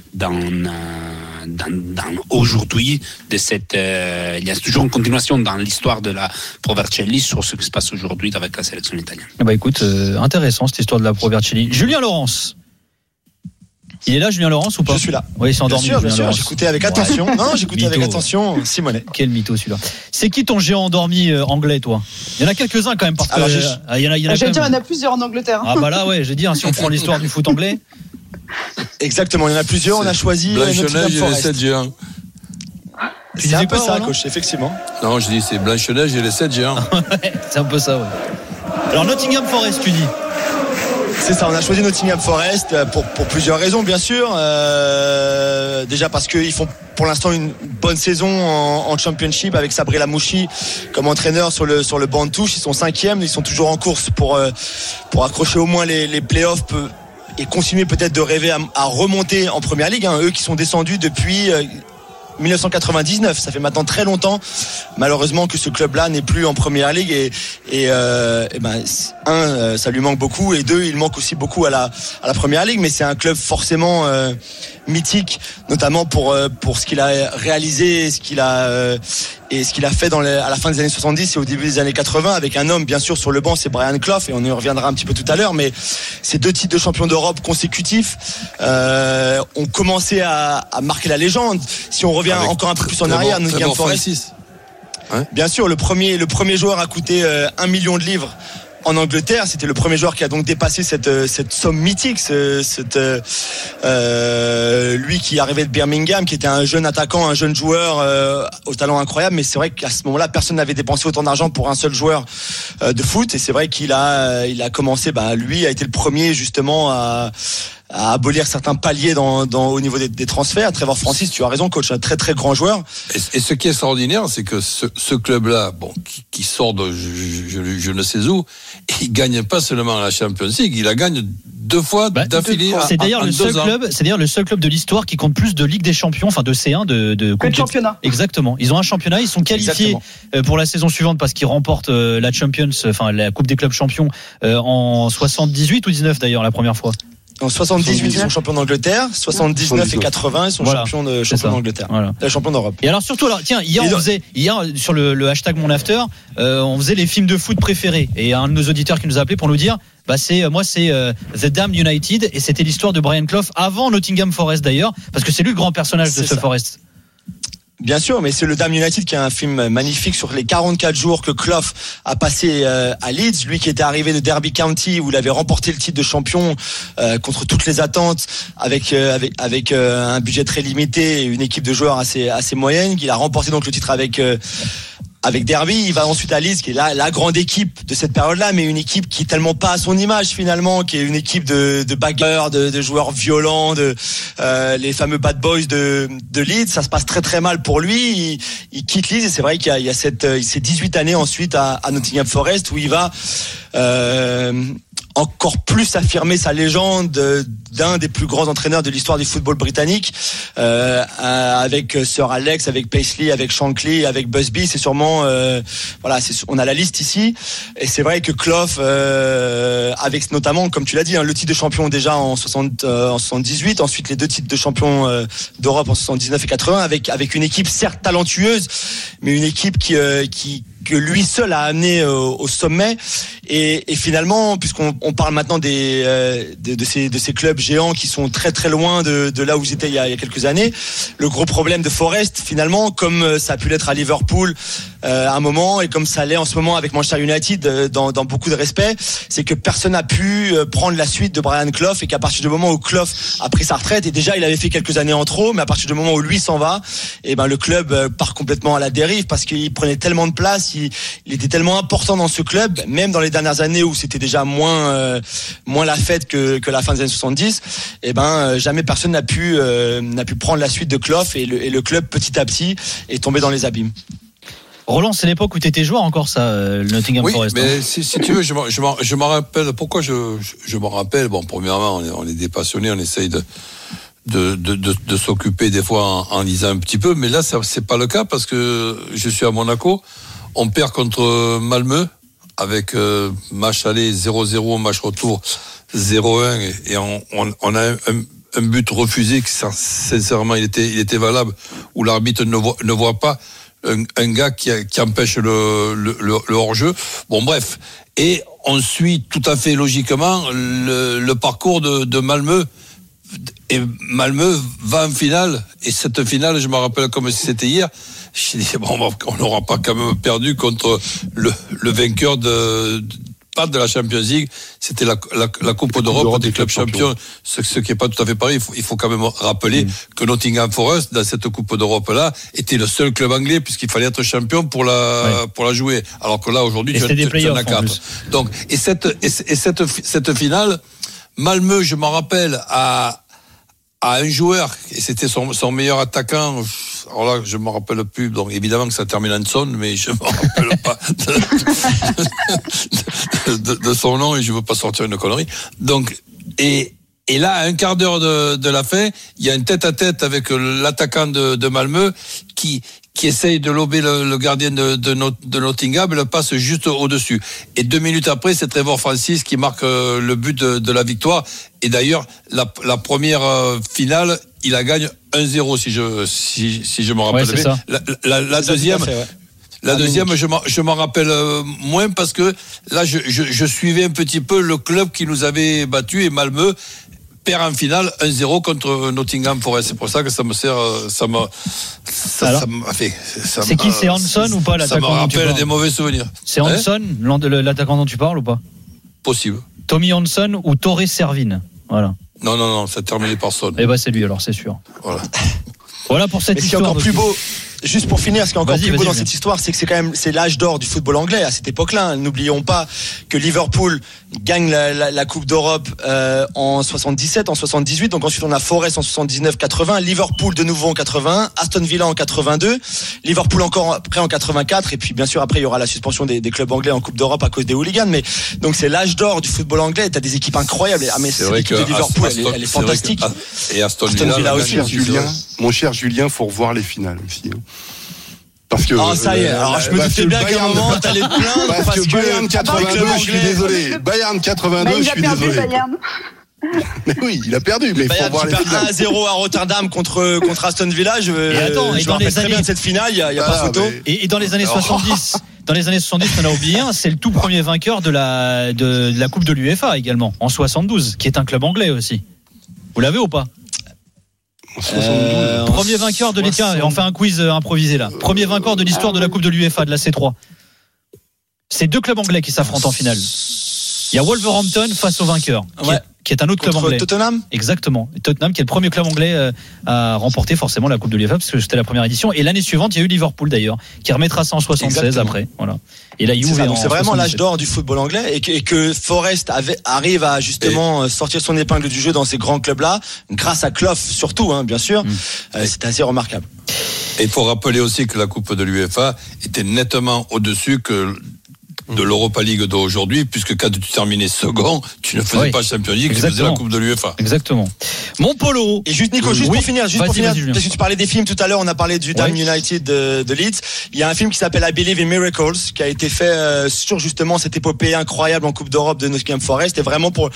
aujourd'hui de cette il y a toujours une continuation dans l'histoire de la Pro Vercelli sur ce qui se passe aujourd'hui avec la sélection italienne. Écoute, intéressant cette histoire de la Pro Vercelli. Julien Laurence. Il est là, Julien Laurence, ou pas? Je suis là. Oui, il s'est endormi. Bien sûr, j'écoutais avec attention. Non, j'écoutais avec attention Simonet. Quel mytho celui-là. C'est qui ton géant endormi anglais, toi? Il y en a quelques-uns quand même, parce que il y en a j'allais dire, il y en a plusieurs en Angleterre. Ah bah là, ouais, j'ai dit, si on prend l'histoire du foot anglais. Exactement, il y en a plusieurs. On a choisi Blanche-Neige et les 7 géants. C'est un peu ça, coach, effectivement. Non, je dis c'est Blanche-Neige et les 7 géants. C'est un peu ça, ouais. Alors Nottingham Forest, tu dis? C'est ça, on a choisi Nottingham Forest pour plusieurs raisons, bien sûr. Déjà parce qu'ils font pour l'instant une bonne saison en Championship avec Sabri Lamouchi comme entraîneur sur le banc de touche. Ils sont 5e, ils sont toujours en course pour accrocher au moins les playoffs et continuer peut-être de rêver à remonter en Première Ligue. Eux qui sont descendus depuis 1999, ça fait maintenant très longtemps malheureusement que ce club-là n'est plus en Première Ligue et ça lui manque beaucoup, et 2, il manque aussi beaucoup à la Première Ligue, mais c'est un club forcément mythique, notamment pour ce qu'il a réalisé, ce qu'il a fait à la fin des années 70 et au début des années 80, avec un homme bien sûr sur le banc, c'est Brian Clough, et on y reviendra un petit peu tout à l'heure, mais ces 2 titres de champion d'Europe consécutifs ont commencé à marquer la légende. Si on revient encore un peu plus en arrière, Nottingham Forest, bien sûr, le premier joueur a coûté 1 million de livres en Angleterre. C'était le premier joueur qui a donc dépassé cette somme mythique, lui qui arrivait de Birmingham, qui était un jeune attaquant, un jeune joueur au talent incroyable, mais c'est vrai qu'à ce moment-là personne n'avait dépensé autant d'argent pour un seul joueur de foot, et c'est vrai qu'il a commencé, lui a été le premier justement à abolir certains paliers au niveau des transferts. Trevor Francis, tu as raison, coach, un très très grand joueur. Et ce qui est extraordinaire, c'est que ce club-là, qui sort de je ne sais où, il gagne pas seulement la Champions League, il la gagne 2 fois d'affilée. C'est d'ailleurs le seul club de l'histoire qui compte plus de Ligue des Champions, enfin de C1, de que de championnat. Exactement. Ils ont un championnat, ils sont qualifiés pour la saison suivante parce qu'ils remportent la Coupe des clubs champions en 78 ou 19 d'ailleurs la première fois. En 78, ils sont champions d'Angleterre. 79 et 80, ils sont champions d'Angleterre. Voilà. Champions d'Europe. Et alors surtout, hier sur le hashtag MonAfter, on faisait les films de foot préférés. Et un de nos auditeurs qui nous a appelé pour nous dire, c'est The Damned United, et c'était l'histoire de Brian Clough avant Nottingham Forest d'ailleurs, parce que c'est lui le grand personnage de ce Forest. Bien sûr, mais c'est le Damned United qui est un film magnifique sur les 44 jours que Clough a passé à Leeds, lui qui était arrivé de Derby County où il avait remporté le titre de champion contre toutes les attentes, avec un budget très limité et une équipe de joueurs assez moyenne. Il a remporté donc le titre avec Derby. Il va ensuite à Leeds, qui est la grande équipe de cette période-là, mais une équipe qui est tellement pas à son image finalement, qui est une équipe de bagarres, de joueurs violents, les fameux bad boys de Leeds. Ça se passe très très mal pour lui. Il quitte Leeds, et c'est vrai qu'il y a ces 18 années ensuite à Nottingham Forest où il va encore plus affirmer sa légende d'un des plus grands entraîneurs de l'histoire du football britannique, avec Sir Alex, avec Paisley, avec Shankly, avec Busby. C'est sûrement on a la liste ici, et c'est vrai que Clough, avec notamment, comme tu l'as dit, le titre de champion déjà en 78, ensuite les 2 titres de champion d'Europe en 79 et 80, avec une équipe certes talentueuse, mais une équipe que lui seul a amené au sommet, et finalement, puisqu'on parle maintenant de ces clubs géants qui sont très très loin de là où ils étaient il y a quelques années, le gros problème de Forest finalement, comme ça a pu l'être à Liverpool à un moment, et comme ça l'est en ce moment avec Manchester United dans beaucoup de respect, c'est que personne n'a pu prendre la suite de Brian Clough, et qu'à partir du moment où Clough a pris sa retraite, et déjà il avait fait quelques années en trop, mais à partir du moment où lui s'en va, et le club part complètement à la dérive, parce qu'il prenait tellement de place, il était tellement important dans ce club, même dans les dernières années où c'était déjà moins la fête que la fin des années 70. Jamais personne n'a pu prendre la suite de Clough, et le club petit à petit est tombé dans les abîmes. Roland, c'est l'époque où tu étais joueur encore, ça, le Nottingham Forest. Oui, mais si tu veux, je m'en rappelle. Pourquoi je m'en rappelle? Bon, premièrement, on est des passionnés, on essaye de s'occuper des fois en lisant un petit peu, mais là, c'est pas le cas, parce que je suis à Monaco. On perd contre Malmö avec match aller 0-0, match retour 0-1, et on a un but refusé qui, sincèrement, il était valable, où l'arbitre ne voit pas un gars qui empêche le hors-jeu. Bon, bref, et on suit tout à fait logiquement le parcours de Malmö. Et Malmö va en finale, et cette finale, je me rappelle comme si c'était hier. Je dis, on n'aura pas quand même perdu contre le vainqueur pas de la Champions League, c'était la Coupe d'Europe des clubs champions, ce qui est pas tout à fait pareil. Il faut quand même rappeler que Nottingham Forest, dans cette Coupe d'Europe-là, était le seul club anglais, puisqu'il fallait être champion pour la jouer. Alors que là, aujourd'hui, tu en as 4. Donc, et cette finale, Malmö, je m'en rappelle, à un joueur, et c'était son meilleur attaquant. Alors là, je ne me rappelle plus, donc évidemment que ça termine en son, mais je ne me rappelle pas de son nom, et je ne veux pas sortir une connerie. Donc, et là, à un quart d'heure de la fin, il y a un tête-à-tête avec l'attaquant de Malmö qui essaye de lober le gardien de Nottingham, et le passe juste au-dessus. Et 2 minutes après, c'est Trevor Francis qui marque le but de la victoire. Et d'ailleurs, la première finale, il la gagne 1-0, si je me rappelle bien. La deuxième... La deuxième, je m'en rappelle moins, parce que là, je suivais un petit peu le club qui nous avait battu, et Malmö perd en finale 1-0 contre Nottingham Forest. C'est pour ça que ça me sert, ça m'a fait. C'est qui, c'est Hanson ou pas, l'attaquant? Ça me rappelle des mauvais souvenirs. C'est Hanson, l'attaquant dont tu parles, ou pas? Possible. Tommy Hanson ou Torre Servine. Voilà. Non, ça terminé par Son. Eh ben, c'est lui, alors, c'est sûr. Voilà pour cette histoire. Ce qui est encore plus beau, juste pour finir, ce qui est encore plus beau dans cette histoire, c'est que c'est l'âge d'or du football anglais à cette époque-là. N'oublions pas que Liverpool gagne la Coupe d'Europe en 77, en 78. Donc ensuite on a Forest en 79-80, Liverpool de nouveau en 81, Aston Villa en 82, Liverpool encore après en 84, et puis bien sûr après il y aura la suspension des clubs anglais en Coupe d'Europe à cause des hooligans. Mais donc c'est l'âge d'or du football anglais. T'as des équipes incroyables. Ah mais c'est vrai que Liverpool, elle est fantastique. Et Aston Villa aussi. Mon cher Julien, faut revoir les finales aussi. Parce que ça y est, alors je me doutais bien qu'à un moment t'allais te plaindre parce que Bayern 82, je suis désolé. Bayern 82, je suis désolé. Mais oui, il a perdu, mais il faut voir les finales. 1-0 à Rotterdam contre Aston Villa. Je me rappelle très bien de cette finale, il y a pas photo. Et dans les années 70, on a oublié un, c'est le tout premier vainqueur de la Coupe de l'UEFA également, en 72, qui est un club anglais aussi. Vous l'avez ou pas? Premier vainqueur de l'histoire, on fait un quiz improvisé là. Premier vainqueur de l'histoire de la Coupe de l'UEFA, de la C3. C'est 2 clubs anglais qui s'affrontent en finale. Il y a Wolverhampton face au vainqueur, qui est un autre club anglais. Tottenham. Exactement. Et Tottenham, qui est le premier club anglais à remporter forcément la Coupe de l'UEFA, parce que c'était la première édition. Et l'année suivante, il y a eu Liverpool d'ailleurs, qui remettra ça en 76 après. Voilà. Et la Juve c'est vraiment l'âge d'or du football anglais, et que Forest arrive à justement sortir son épingle du jeu dans ces grands clubs-là, grâce à Clough surtout, bien sûr. C'est assez remarquable. Et il faut rappeler aussi que la Coupe de l'UEFA était nettement au-dessus que de l'Europa League d'aujourd'hui, puisque quand tu terminais second, tu ne faisais pas Champions League, tu faisais la Coupe de l'UEFA. Exactement. Mon Polo. Et juste Nico, pour finir, parce que tu parlais des films tout à l'heure, on a parlé du Dundee United de Leeds. Il y a un film qui s'appelle I Believe in Miracles, qui a été fait sur justement cette épopée incroyable en Coupe d'Europe de Nottingham Forest. Et vraiment pour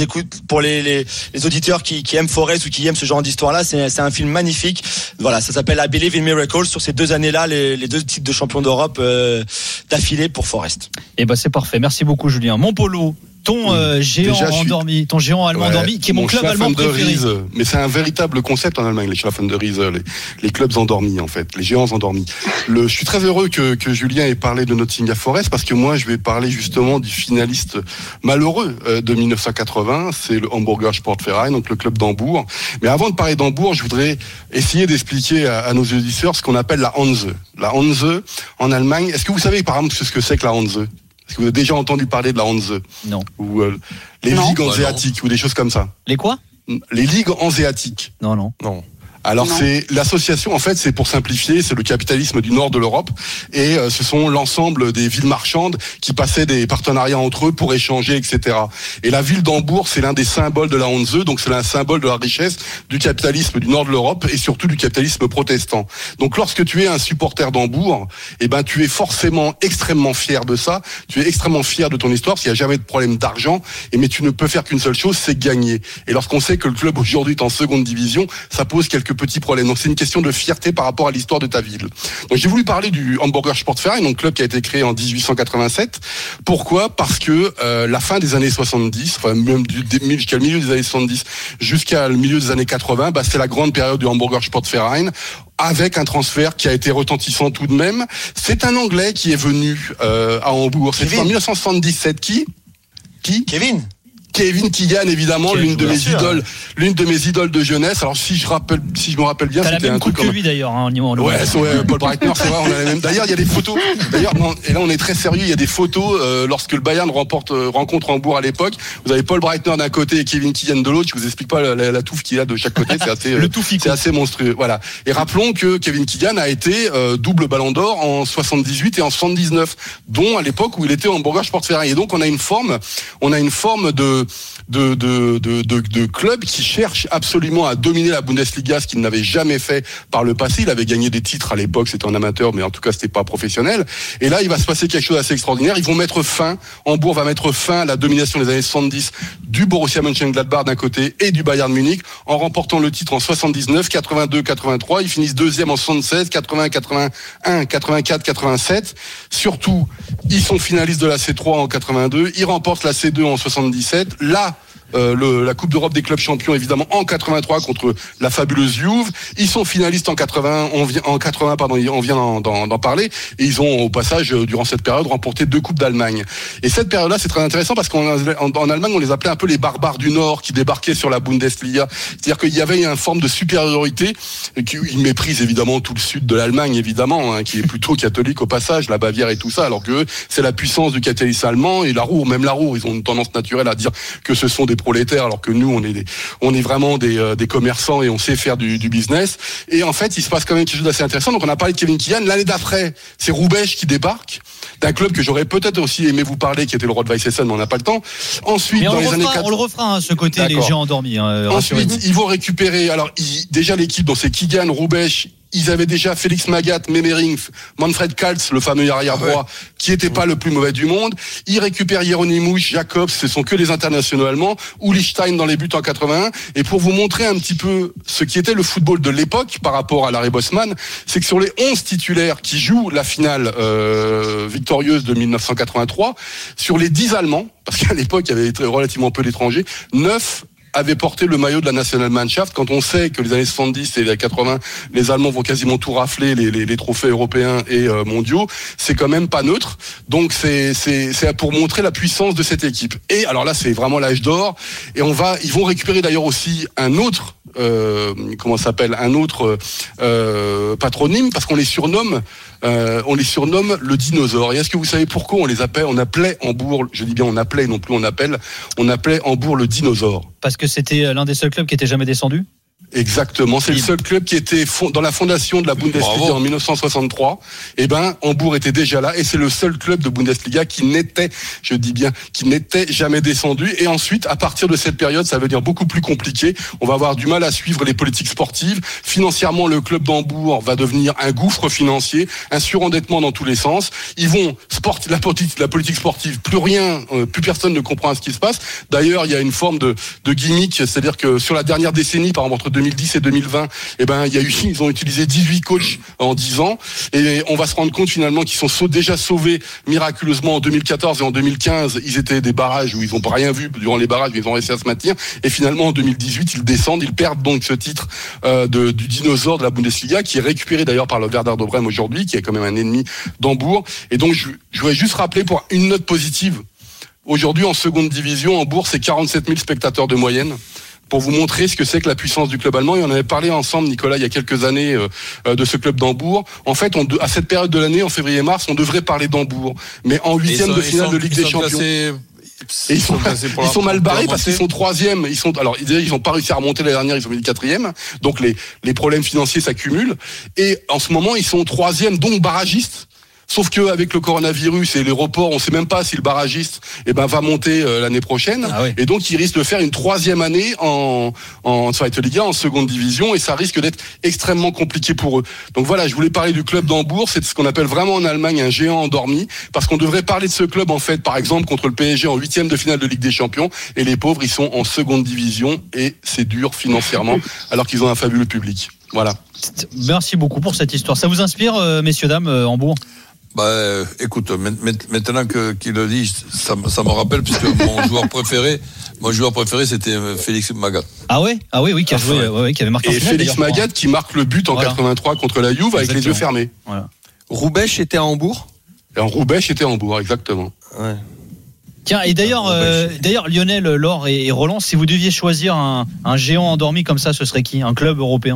les auditeurs qui aiment Forest ou qui aiment ce genre d'histoire-là, c'est un film magnifique. Voilà, ça s'appelle I Believe in Miracles, sur ces 2 années-là, les 2 titres de champion d'Europe d'affilée pour Forest. Et c'est parfait. Merci beaucoup, Julien. Mon Polo, ton géant endormi, ton géant allemand endormi, qui est mon club allemand préféré. Mais c'est un véritable concept en Allemagne, les Schlafenderise, les clubs endormis en fait, les géants endormis. Je suis très heureux que Julien ait parlé de Nottingham Forest, parce que moi je vais parler justement du finaliste malheureux de 1980, c'est le Hamburger Sportverein, donc le club d'Hambourg. Mais avant de parler d'Hambourg, je voudrais essayer d'expliquer à nos auditeurs ce qu'on appelle la Hanse. La Hanse en Allemagne. Est-ce que vous savez par exemple ce que c'est que la Hanse? Est-ce que vous avez déjà entendu parler de la Hanse? Non. Ou les ligues hanséatiques ou des choses comme ça? Les quoi? Les ligues hanséatiques. Non. Alors c'est l'association, en fait, c'est pour simplifier, c'est le capitalisme du nord de l'Europe, et ce sont l'ensemble des villes marchandes qui passaient des partenariats entre eux pour échanger, etc. Et la ville d'Hambourg, c'est l'un des symboles de la Hanse, donc c'est un symbole de la richesse du capitalisme du nord de l'Europe et surtout du capitalisme protestant. Donc lorsque tu es un supporter d'Hambourg, tu es forcément extrêmement fier de ça, tu es extrêmement fier de ton histoire, parce qu'il n'y a jamais de problème d'argent, mais tu ne peux faire qu'une seule chose, c'est gagner. Et lorsqu'on sait que le club aujourd'hui est en seconde division, ça pose quelques petits problèmes. Donc c'est une question de fierté par rapport à l'histoire de ta ville. Donc j'ai voulu parler du Hamburger Sportverein, donc club qui a été créé en 1887. Pourquoi? Parce que la fin des années 70, enfin même jusqu'à le milieu des années 70, jusqu'à le milieu des années 80, c'est la grande période du Hamburger Sportverein, avec un transfert qui a été retentissant tout de même. C'est un Anglais qui est venu à Hambourg. C'est en 1977 qui Qui ? Kevin Keegan, évidemment, l'une de mes idoles de jeunesse. Alors si je me rappelle bien, c'était un truc comme lui d'ailleurs. Hein, ouais, Paul Breitner, c'est vrai. On a les mêmes. D'ailleurs, il y a des photos. Et là, on est très sérieux. Il y a des photos lorsque le Bayern rencontre Hambourg à l'époque. Vous avez Paul Breitner d'un côté et Kevin Keegan de l'autre. Je vous explique pas la touffe qu'il y a de chaque côté. C'est assez monstrueux. Voilà. Et rappelons que Kevin Keegan a été double Ballon d'Or en 78 et en 79, dont à l'époque où il était Hamburger Sportverein. Et donc on a une forme de club qui cherche absolument à dominer la Bundesliga, ce qu'il n'avait jamais fait par le passé. Il avait gagné des titres à l'époque, c'était en amateur, mais en tout cas c'était pas professionnel. Et là, il va se passer quelque chose d'assez extraordinaire. Hambourg va mettre fin à la domination des années 70 du Borussia Mönchengladbach d'un côté et du Bayern Munich, en remportant le titre en 79, 82, 83. Ils finissent deuxième en 76, 80, 81, 84, 87. Surtout, ils sont finalistes de la C3 en 82. Ils remportent la C2 en 77. Là, la Coupe d'Europe des clubs champions, évidemment, en 83 contre la fabuleuse Juve. Ils sont finalistes en 80, on vient d'en parler. Et ils ont, au passage, durant cette période, remporté 2 Coupes d'Allemagne. Et cette période-là, c'est très intéressant parce qu'en Allemagne, on les appelait un peu les barbares du Nord qui débarquaient sur la Bundesliga. C'est-à-dire qu'il y avait une forme de supériorité. Ils méprisent évidemment tout le sud de l'Allemagne, évidemment, qui est plutôt catholique au passage, la Bavière et tout ça, alors que c'est la puissance du catholicisme allemand et la Ruhr, ils ont une tendance naturelle à dire que ce sont des prolétaires, alors que nous on est vraiment des commerçants et on sait faire du business. Et en fait, il se passe quand même quelque chose d'assez intéressant. Donc on a parlé de Kevin Keegan. L'année d'après, c'est Roubaix qui débarque, d'un club que j'aurais peut-être aussi aimé vous parler, qui était le Rot-Weiss-Essen, mais on n'a pas le temps. Ensuite, on le refera, ce côté. D'accord. Les gens endormis. Ensuite, ils vont récupérer. Alors déjà l'équipe, donc c'est Keegan, Roubaix. Ils avaient déjà Félix Magath, Memering, Manfred Kaltz, le fameux arrière-droit, qui était pas le plus mauvais du monde. Ils récupèrent Hieronymus, Jacobs, ce sont que les internationaux allemands, Ulichstein dans les buts en 81. Et pour vous montrer un petit peu ce qui était le football de l'époque par rapport à l'arrêt Bosman, c'est que sur les 11 titulaires qui jouent la finale victorieuse de 1983, sur les 10 Allemands, parce qu'à l'époque il y avait relativement peu d'étrangers, 9 avait porté le maillot de la Nationalmannschaft. Quand on sait que les années 70 et les 80, les Allemands vont quasiment tout rafler, les trophées européens et mondiaux, c'est quand même pas neutre. Donc c'est pour montrer la puissance de cette équipe. Et alors là, c'est vraiment l'âge d'or. Et ils vont récupérer d'ailleurs aussi un autre patronyme, parce qu'on les surnomme le dinosaure. Et est-ce que vous savez pourquoi on appelait Hambourg, je dis bien on appelait, non plus on appelait Hambourg le dinosaure? Parce que c'était l'un des seuls clubs qui était jamais descendu? Exactement, c'est le seul club qui était dans la fondation de la Bundesliga en 1963. Eh ben, Hambourg était déjà là et c'est le seul club de Bundesliga qui n'était jamais descendu. Et ensuite, à partir de cette période, ça veut dire beaucoup plus compliqué. On va avoir du mal à suivre les politiques sportives. Financièrement, le club d'Hambourg va devenir un gouffre financier, un surendettement dans tous les sens. La politique sportive, plus personne ne comprend ce qui se passe. D'ailleurs, il y a une forme de gimmick, c'est-à-dire que sur la dernière décennie, par exemple entre 2010 et 2020, ils ont utilisé 18 coachs en 10 ans, et on va se rendre compte finalement qu'ils sont déjà sauvés miraculeusement en 2014 et en 2015. Ils étaient des barrages où ils n'ont rien vu durant les barrages, mais ils ont réussi à se maintenir. Et finalement en 2018, ils descendent, ils perdent donc ce titre du dinosaure de la Bundesliga, qui est récupéré d'ailleurs par le Werder de Brême aujourd'hui, qui est quand même un ennemi d'Hambourg. Et donc je voudrais juste rappeler pour une note positive. Aujourd'hui en seconde division, Hambourg, c'est 47 000 spectateurs de moyenne. Pour vous montrer ce que c'est que la puissance du club allemand. Et on avait parlé ensemble, Nicolas, il y a quelques années de ce club d'Hambourg. En fait, à cette période de l'année, en février-mars, on devrait parler d'Hambourg. Mais en huitième de finale de Ligue des Champions. Ils sont mal barrés parce qu'ils sont troisième. Ils n'ont pas réussi à remonter l'année dernière, ils ont mis le quatrième. Donc les problèmes financiers s'accumulent. Et en ce moment, ils sont troisième, donc barragistes. Sauf qu'avec le coronavirus et les reports, on ne sait même pas si le barragiste va monter l'année prochaine. Ah oui. Et donc, il risque de faire une troisième année en Zweite Liga, en seconde division, et ça risque d'être extrêmement compliqué pour eux. Donc voilà, je voulais parler du club d'Hambourg. C'est ce qu'on appelle vraiment en Allemagne un géant endormi, parce qu'on devrait parler de ce club, en fait, par exemple, contre le PSG en 8e de finale de Ligue des Champions, et les pauvres, ils sont en seconde division, et c'est dur financièrement, alors qu'ils ont un fabuleux public. Voilà. Merci beaucoup pour cette histoire. Ça vous inspire, messieurs, dames, Hambourg? Écoute, maintenant qu'il le dit, ça me rappelle, puisque mon joueur préféré, c'était Félix Magath. Ah oui, qui a joué, qui avait marqué. Et Félix Magath qui marque le but en 83 contre la Juve avec les yeux fermés. Voilà. Roubaix était à Hambourg. Et Roubaix était à Hambourg, exactement. Ouais. Tiens, et d'ailleurs, Lionel, Laure et Roland, si vous deviez choisir un géant endormi comme ça, ce serait qui? Un club européen?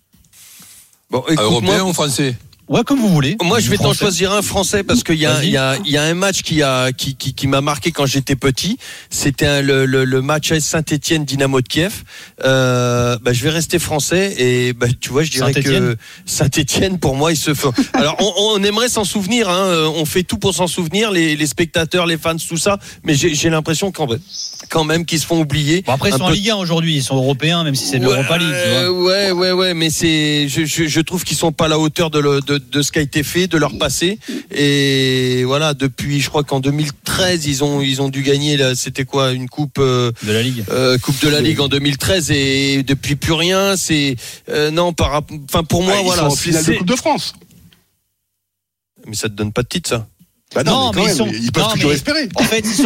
Bon, européen ou français? Ouais, comme vous voulez. Moi, je vais t'en choisir un français parce qu'il y a un match qui m'a marqué quand j'étais petit. C'était le match AS Saint-Etienne Dynamo de Kiev. Je vais rester français et tu vois, je dirais que Saint-Etienne, pour moi, ils se font. Alors, on aimerait s'en souvenir. On fait tout pour s'en souvenir, les spectateurs, les fans, tout ça. Mais j'ai l'impression quand même qu'ils se font oublier. Bon, après, ils sont en Ligue 1 aujourd'hui. Ils sont européens, même si c'est de l'Europa League. Tu vois. Ouais. Mais je trouve qu'ils sont pas à la hauteur de ce qui a été fait, de leur passé. Et voilà, depuis, je crois qu'en 2013, ils ont dû gagner, c'était quoi, une coupe de la Ligue. Coupe de la Ligue en 2013, et depuis plus rien. C'est pour moi, voilà. Ils sont en finale de Coupe de France. Mais ça te donne pas de titre, ça. Bah non, mais ils peuvent toujours espérer. En fait, si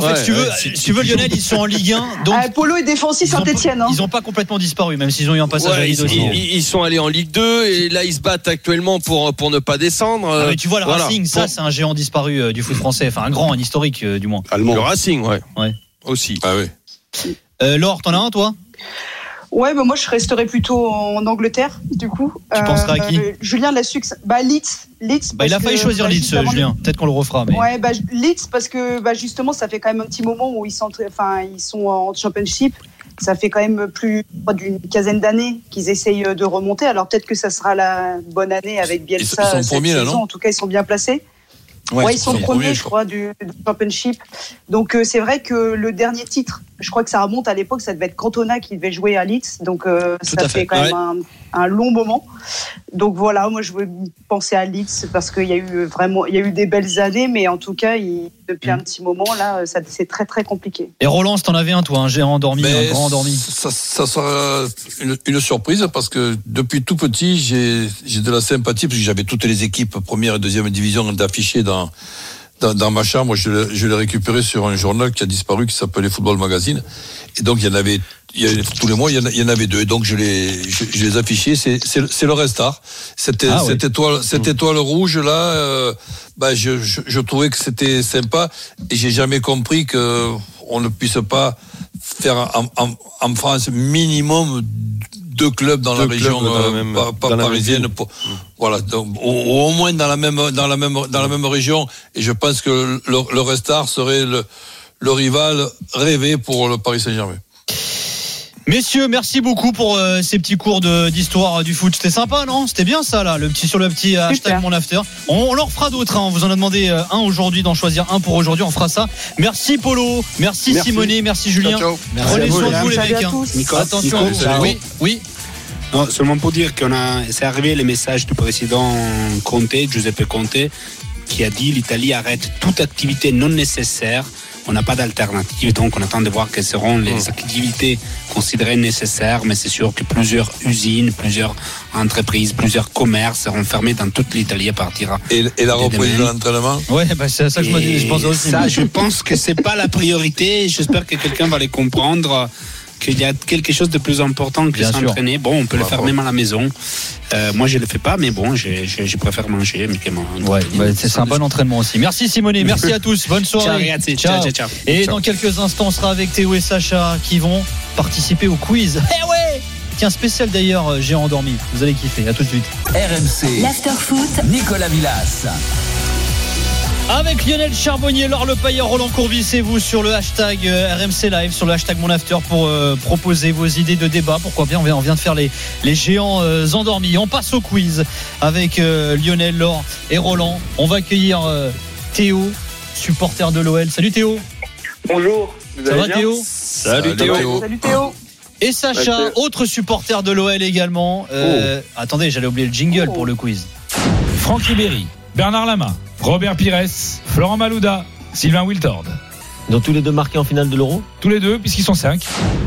tu veux, Lionel, ils sont en Ligue 1. Donc Polo est défensif Saint-Etienne. Ils n'ont pas complètement disparu, même s'ils ont eu un passage à Ligue 2 aussi. Ils sont allés en Ligue 2 et là, ils se battent actuellement pour ne pas descendre. Mais tu vois, le Racing, ça, c'est un géant disparu du foot français. Enfin, un historique, du moins. Allemand. Le Racing, ouais. Aussi. Ah oui. Laure, t'en as un, toi? Ouais, moi je resterais plutôt en Angleterre, du coup. Tu penserais à qui? Julien l'a su que Leeds. Il a failli choisir Leeds, Julien. Peut-être qu'on le refera. Mais... Ouais, Leeds, parce que justement, ça fait quand même un petit moment où ils sont en Championship. Ça fait quand même plus d'une quinzaine d'années qu'ils essayent de remonter. Alors peut-être que ça sera la bonne année avec Bielsa. Ils sont premiers là, non? En tout cas, ils sont bien placés. Ouais, ils sont premiers, je crois, du Championship. Donc c'est vrai que le dernier titre, je crois que ça remonte à l'époque, ça devait être Cantona qui devait jouer à Leeds. Donc ça fait quand même un long moment. Donc voilà, moi je veux penser à Leeds parce qu'il y a eu des belles années, mais en tout cas, depuis un petit moment, là, c'est très très compliqué. Et Roland, si t'en avais un, toi, un géant endormi, un grand endormi? Ça sera une surprise parce que depuis tout petit, j'ai de la sympathie parce que j'avais toutes les équipes première et deuxième division d'afficher dans ma chambre. Je l'ai récupéré sur un journal qui a disparu qui s'appelait Football Magazine. Et donc, tous les mois, il y en avait deux. Et donc, je les affichais. C'est le Restart. Cette étoile rouge, là, je trouvais que c'était sympa. Et j'ai jamais compris qu'on ne puisse pas faire en France minimum 2 clubs dans la région parisienne. Voilà, donc, au moins dans la même région. Et je pense que le Restart serait le rival rêvé pour le Paris Saint-Germain. Messieurs, merci beaucoup pour ces petits cours d'histoire du foot. C'était sympa, non? C'était bien ça, là, sur le petit hashtag mon after. On en refera d'autres. On vous en a demandé un aujourd'hui, d'en choisir un pour aujourd'hui. On fera ça. Merci Polo, merci Simonet, merci Julien. Ciao. Prenez soin de vous, les mecs. Attention. Oui. Non, seulement pour dire c'est arrivé les messages du président Giuseppe Conte, qui a dit l'Italie arrête toute activité non nécessaire. On n'a pas d'alternative, donc on attend de voir quelles seront les activités considérées nécessaires, mais c'est sûr que plusieurs usines, plusieurs entreprises, plusieurs commerces seront fermés dans toute l'Italie à partir et la reprise de l'entraînement? Ouais, c'est ça que je pense aussi. Ça, je pense que c'est pas la priorité. J'espère que quelqu'un va les comprendre. Qu'il y a quelque chose de plus important que s'entraîner. Bon, on peut le faire même à la maison. Moi, je le fais pas, mais bon, je préfère manger. C'est un bon entraînement aussi. Merci Simonet, merci à tous. Bonne soirée. Ciao. Et dans quelques instants, on sera avec Théo et Sacha qui vont participer au quiz. Tiens, spécial d'ailleurs, géant endormi. Vous allez kiffer. À tout de suite. RMC. L'Afterfoot. Nicolas Villas. Avec Lionel Charbonnier, Laure Le Pailleur, Roland Courbis et vous sur le hashtag RMC Live, sur le hashtag Mon After pour proposer vos idées de débat. Pourquoi bien, on vient de faire les géants endormis. On passe au quiz avec Lionel, Laure et Roland. On va accueillir Théo, supporter de l'OL. Salut Théo. Bonjour. Ça va Théo? Salut Théo. Salut Théo. Et Sacha, autre supporter de l'OL également. Attendez, j'allais oublier le jingle pour le quiz. Franck Ribéry, Bernard Lama, Robert Pires, Florent Malouda, Sylvain Wiltord. Ils ont tous les deux marqué en finale de l'Euro? Tous les deux, puisqu'ils sont 5.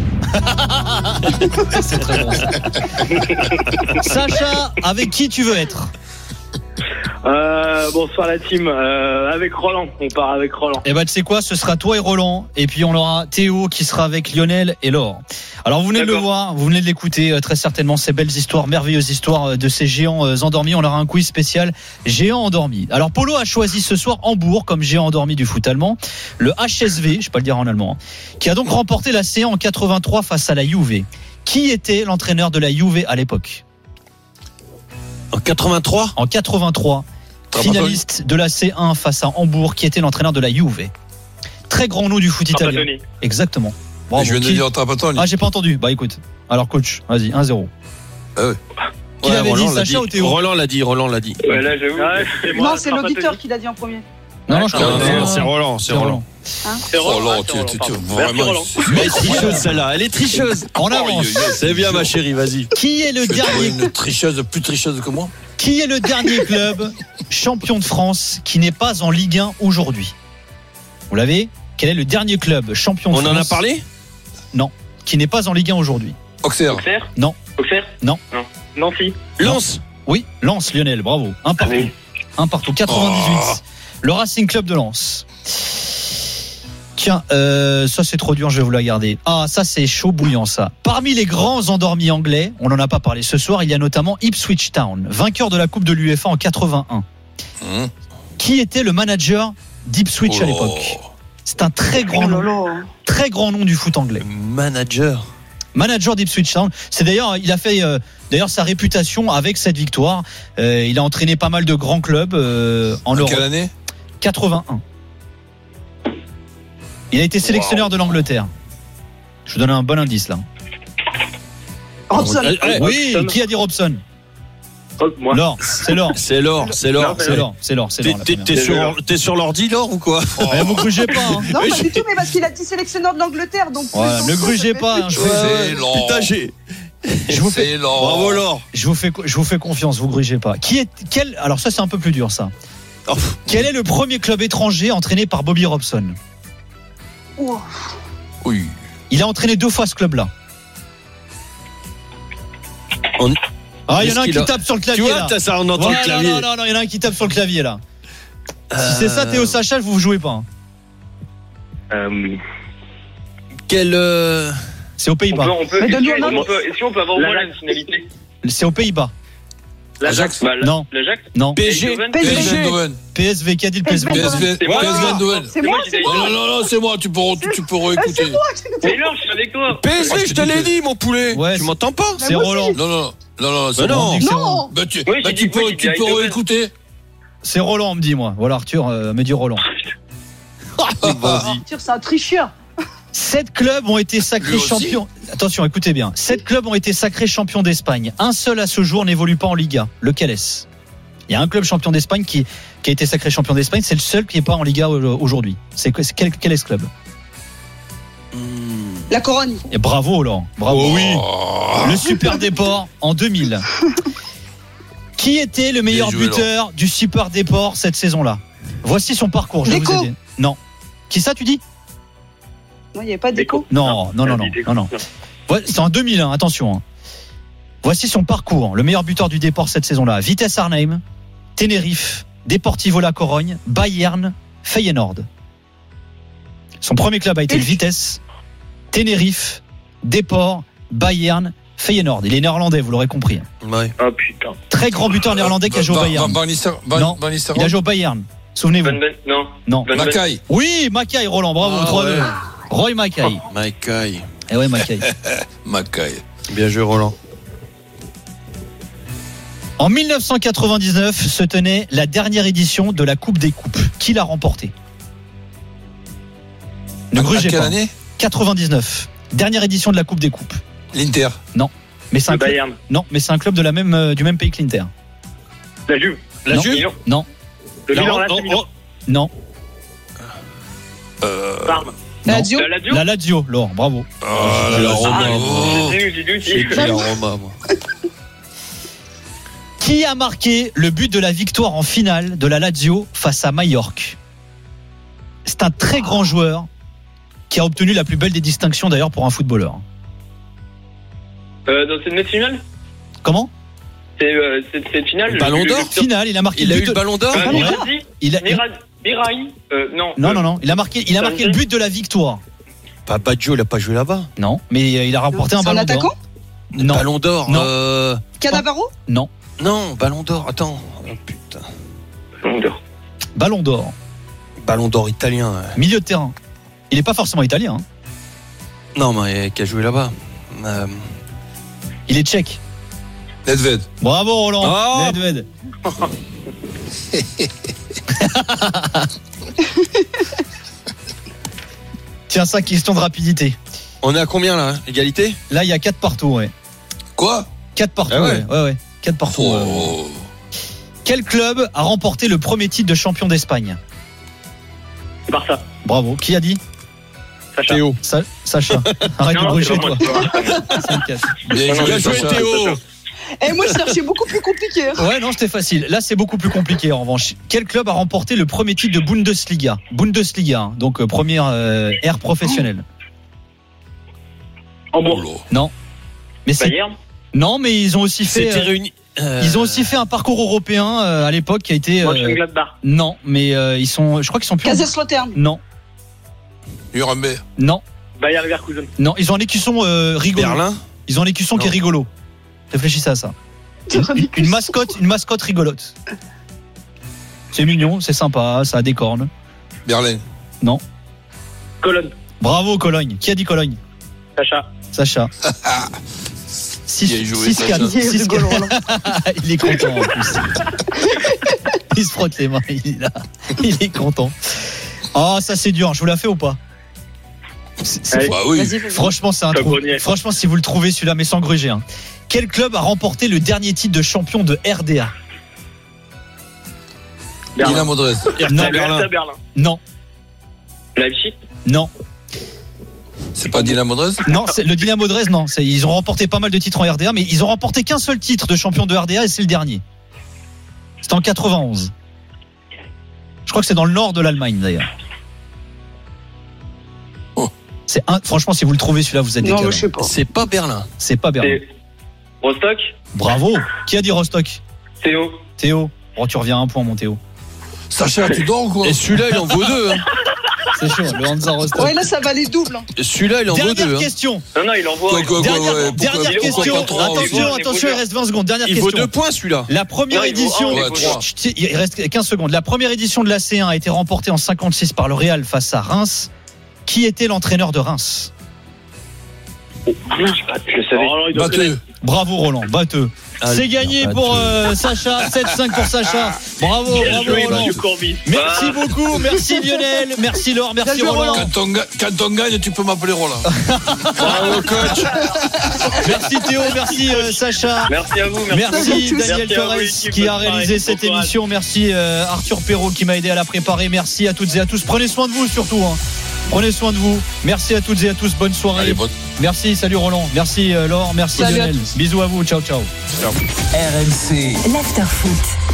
C'est très bon ça. Sacha, avec qui tu veux être? Bonsoir la team, avec Roland, on part avec Roland. Et tu sais quoi, ce sera toi et Roland, et puis on aura Théo qui sera avec Lionel et Laure. Alors vous venez de le voir, vous venez de l'écouter très certainement, ces belles histoires, merveilleuses histoires de ces géants endormis. On aura un quiz spécial géant endormi. Alors Polo a choisi ce soir Hambourg comme géant endormi du foot allemand, le HSV, je vais pas le dire en allemand, qui a donc remporté la C1 en 83 face à la Juve. Qui était l'entraîneur de la Juve à l'époque? En 83, finaliste de la C1 face à Hambourg, qui était l'entraîneur de la Juve. Très grand nom du foot italien. Exactement. Bravo. Je viens de dire Trapattoni. Ah, j'ai pas entendu. Bah écoute. Alors coach, vas-y, 1-0. Qui l'avait dit, Sacha ou Théo? Roland l'a dit. Ouais, là, j'avoue. Non, c'est l'auditeur qui l'a dit en premier. Non, c'est Roland. C'est Roland, vraiment. Elle est tricheuse celle-là, elle est tricheuse. En avance. C'est bien ma chérie, vas-y. Qui est le dernier? Une tricheuse, plus tricheuse que moi. Qui est le dernier club champion de France qui n'est pas en Ligue 1 aujourd'hui? Vous l'avez? Quel est le dernier club champion de France? On en a parlé? Non, qui n'est pas en Ligue 1 aujourd'hui. Auxerre. Non. Auxerre? Non. Nancy. Lens. Oui, Lens, Lionel, bravo. Un partout, 98. Le Racing Club de Lens. Tiens, ça c'est trop dur, je vais vous la garder. Ah, ça c'est chaud bouillant ça. Parmi les grands endormis anglais, on n'en a pas parlé ce soir, il y a notamment Ipswich Town, vainqueur de la Coupe de l'UEFA en 81. Qui était le manager d'Ipswich à l'époque? C'est un très grand nom du foot anglais. Manager d'Ipswich Town. C'est d'ailleurs, il a fait sa réputation avec cette victoire. Il a entraîné pas mal de grands clubs en Europe. Quelle année? 81. Il a été sélectionneur de l'Angleterre. Je vous donne un bon indice là. Robson. Oui, qui a dit Robson? Moi. Laure, c'est Laure. T'es sur l'ordi, Laure, ou quoi? Vous grugez pas. Hein. Non, pas du tout, mais parce qu'il a dit sélectionneur de l'Angleterre, donc. Voilà, ne grugez pas. C'est Laure. Bravo Laure. Je vous fais confiance, vous grugez pas. Alors ça c'est un peu plus dur ça. Quel est le premier club étranger entraîné par Bobby Robson? Oui. Il a entraîné 2 fois ce club-là. Il y en a un qui tape sur le clavier. Tu vois, là. Ça, on entend le clavier. Non, il y en a un qui tape sur le clavier là. Si c'est ça, Théo Sacha, vous jouez pas. C'est aux Pays-Bas. Est-ce qu'on peut avoir au moins la nationalité? C'est aux Pays-Bas. L'Ajax? Non. L'Ajax? Non. PSV, qui a dit le PSV? PSV Eindhoven. C'est moi. Non, c'est moi, tu peux réécouter. Mais non, je suis avec toi. PSV, je te l'ai dit, mon poulet. Ouais, tu m'entends pas? C'est Roland. Non, c'est non. Non. Tu peux réécouter. C'est Roland, on me dit, moi. Voilà, Arthur me dit Roland. Arthur, c'est un tricheur. 7 clubs ont été sacrés champions. Attention, écoutez bien. 7 clubs ont été sacrés champions d'Espagne. Un seul à ce jour n'évolue pas en Liga. Lequel est-ce? Il y a un club champion d'Espagne qui a été sacré champion d'Espagne. C'est le seul qui n'est pas en Liga aujourd'hui. Quel est ce club? La Corogne. Et bravo, Laurent. Bravo. Oui. Le Super Déport en 2000. Qui était le meilleur buteur du Super Déport cette saison-là? Voici son parcours. Je vais vous aider. Non. Qui ça, tu dis? Non, il n'y avait pas d'écho. Non. Ouais, c'est en 2001, attention. Hein. Voici son parcours. Le meilleur buteur du Déport cette saison-là. Vitesse Arnhem, Tenerife, Deportivo La Corogne, Bayern, Feyenoord. Son premier club a été le Vitesse, Tenerife, Déport, Bayern, Feyenoord. Il est néerlandais, vous l'aurez compris. Ouais. Oh putain. Très grand buteur néerlandais qui a joué au Bayern. Non, il a joué au Bayern. Souvenez-vous. Non. Mackay. Oui, Mackay, Roland, bravo. 3-2. Ouais. Roy Mackay. Mackay. Eh ouais, Mackay. Mackay. Bien joué, Roland. En 1999 se tenait la dernière édition de la Coupe des Coupes. Qui l'a remportée? Ne grugez pas. Quelle année? 99. Dernière édition de la Coupe des Coupes. L'Inter. Non. Mais c'est un club. Bayern. Non, mais c'est un club de du même pays que l'Inter. La Juve. La Juve? Non. Le Milan. Non. Parme. La Lazio, Laure, bravo. La Roma. J'ai la Roma, moi. Qui a marqué le but de la victoire en finale de la Lazio face à Majorque? C'est un très grand joueur qui a obtenu la plus belle des distinctions d'ailleurs pour un footballeur. Dans cette finale? Comment? C'est le final. Ballon d'or. Finale, il a marqué. Il a eu le ballon d'or. Mirail. Non. Non. Il a marqué le but de la victoire. Baggio, il a pas joué là-bas. Non, mais il a remporté un ballon d'or. Non. Ballon d'or. Non. Cannavaro. Non. Non, ballon d'or. Attends. Oh, putain. Ballon d'or. Ballon d'or italien. Milieu de terrain. Il est pas forcément italien. Hein. Non, mais qui a joué là-bas. Il est tchèque. Nedved. Bravo Roland. Oh Nedved. Tiens, ça, question de rapidité. On est à combien là? Égalité? Là, il y a 4 partout, ouais. Quoi? 4 partout, ah ouais. Ouais. 4 partout. Oh. Quel club a remporté le premier titre de champion d'Espagne? Barça. Bravo. Qui a dit? Sacha. Théo. Sacha. Arrête de bruger, toi. Bien joué, Théo. Et moi, je cherchais beaucoup plus compliqué. Ouais, non, c'était facile. Là, c'est beaucoup plus compliqué, en revanche. Quel club a remporté le premier titre de Bundesliga? Bundesliga, donc première ère professionnelle. Hambourg. Non. Mais Bayern. Non, mais ils ont aussi fait. C'était réuni. Ils ont aussi fait un parcours européen à l'époque qui a été. Mönchengladbach. Non, mais ils sont. Je crois qu'ils sont plus. Kaiserslautern. Non. Nuremberg. Non. Bayer Leverkusen. Non, ils ont un écusson rigolo. Berlin. Ils ont un écusson qui est rigolo. Réfléchissez à ça. Une mascotte rigolote. C'est mignon, c'est sympa, ça a des cornes. Berlin. Non. Cologne. Bravo Cologne. Qui a dit Cologne? Sacha. 6-4. Il est content en plus. Il se frotte les mains, il est content. Oh, ça c'est dur, je vous la fais ou pas? Oui. Franchement, c'est un trou. Franchement, si vous le trouvez celui-là, mais sans gruger. Hein. Quel club a remporté le dernier titre de champion de RDA? Dynamo Dresde. Berlin. Non. Leipzig. Non. C'est pas Dynamo Dresde? Non, c'est le Dynamo Dresde, non. Ils ont remporté pas mal de titres en RDA, mais ils ont remporté qu'un seul titre de champion de RDA et c'est le dernier. C'était en 91. Je crois que c'est dans le nord de l'Allemagne d'ailleurs. Franchement, si vous le trouvez celui-là, vous êtes des Non, je sais pas. C'est pas Berlin. C'est pas Berlin. Rostock. Bravo. Qui a dit Rostock? Théo. Oh, tu reviens à un point, mon Théo. Sacha, tu dors ou quoi? Et celui-là, il en vaut 2. Hein. C'est chaud, le Hansa Rostock. Ouais, là, ça valait double. Hein. Et celui-là, il en vaut 2. Dernière question. Non, il en vaut. Dernière question. Attention, il reste 20 secondes. Dernière question. Il vaut 2 points, celui-là. La première édition. Il reste 15 secondes. La première édition de la C1 a été remportée en 56 par le Real face à Reims. Qui était l'entraîneur de Reims? Je savais. Batteux. Bravo Roland, batteux. C'est gagné pour Sacha, 7-5 pour Sacha. Bravo Roland. Merci beaucoup, merci Lionel, merci Laure, merci Roland. Quand on gagne, tu peux m'appeler Roland. Bravo coach. Merci Théo, merci Sacha. Merci à vous. Merci Daniel Torres qui a réalisé cette émission. Merci Arthur Perrault qui m'a aidé à la préparer. Merci à toutes et à tous. Prenez soin de vous surtout. Prenez soin de vous. Merci à toutes et à tous. Bonne soirée. Allez, Merci, salut Roland. Merci Laure, merci Lionel. Bisous à vous. Ciao. RMC. L'after foot.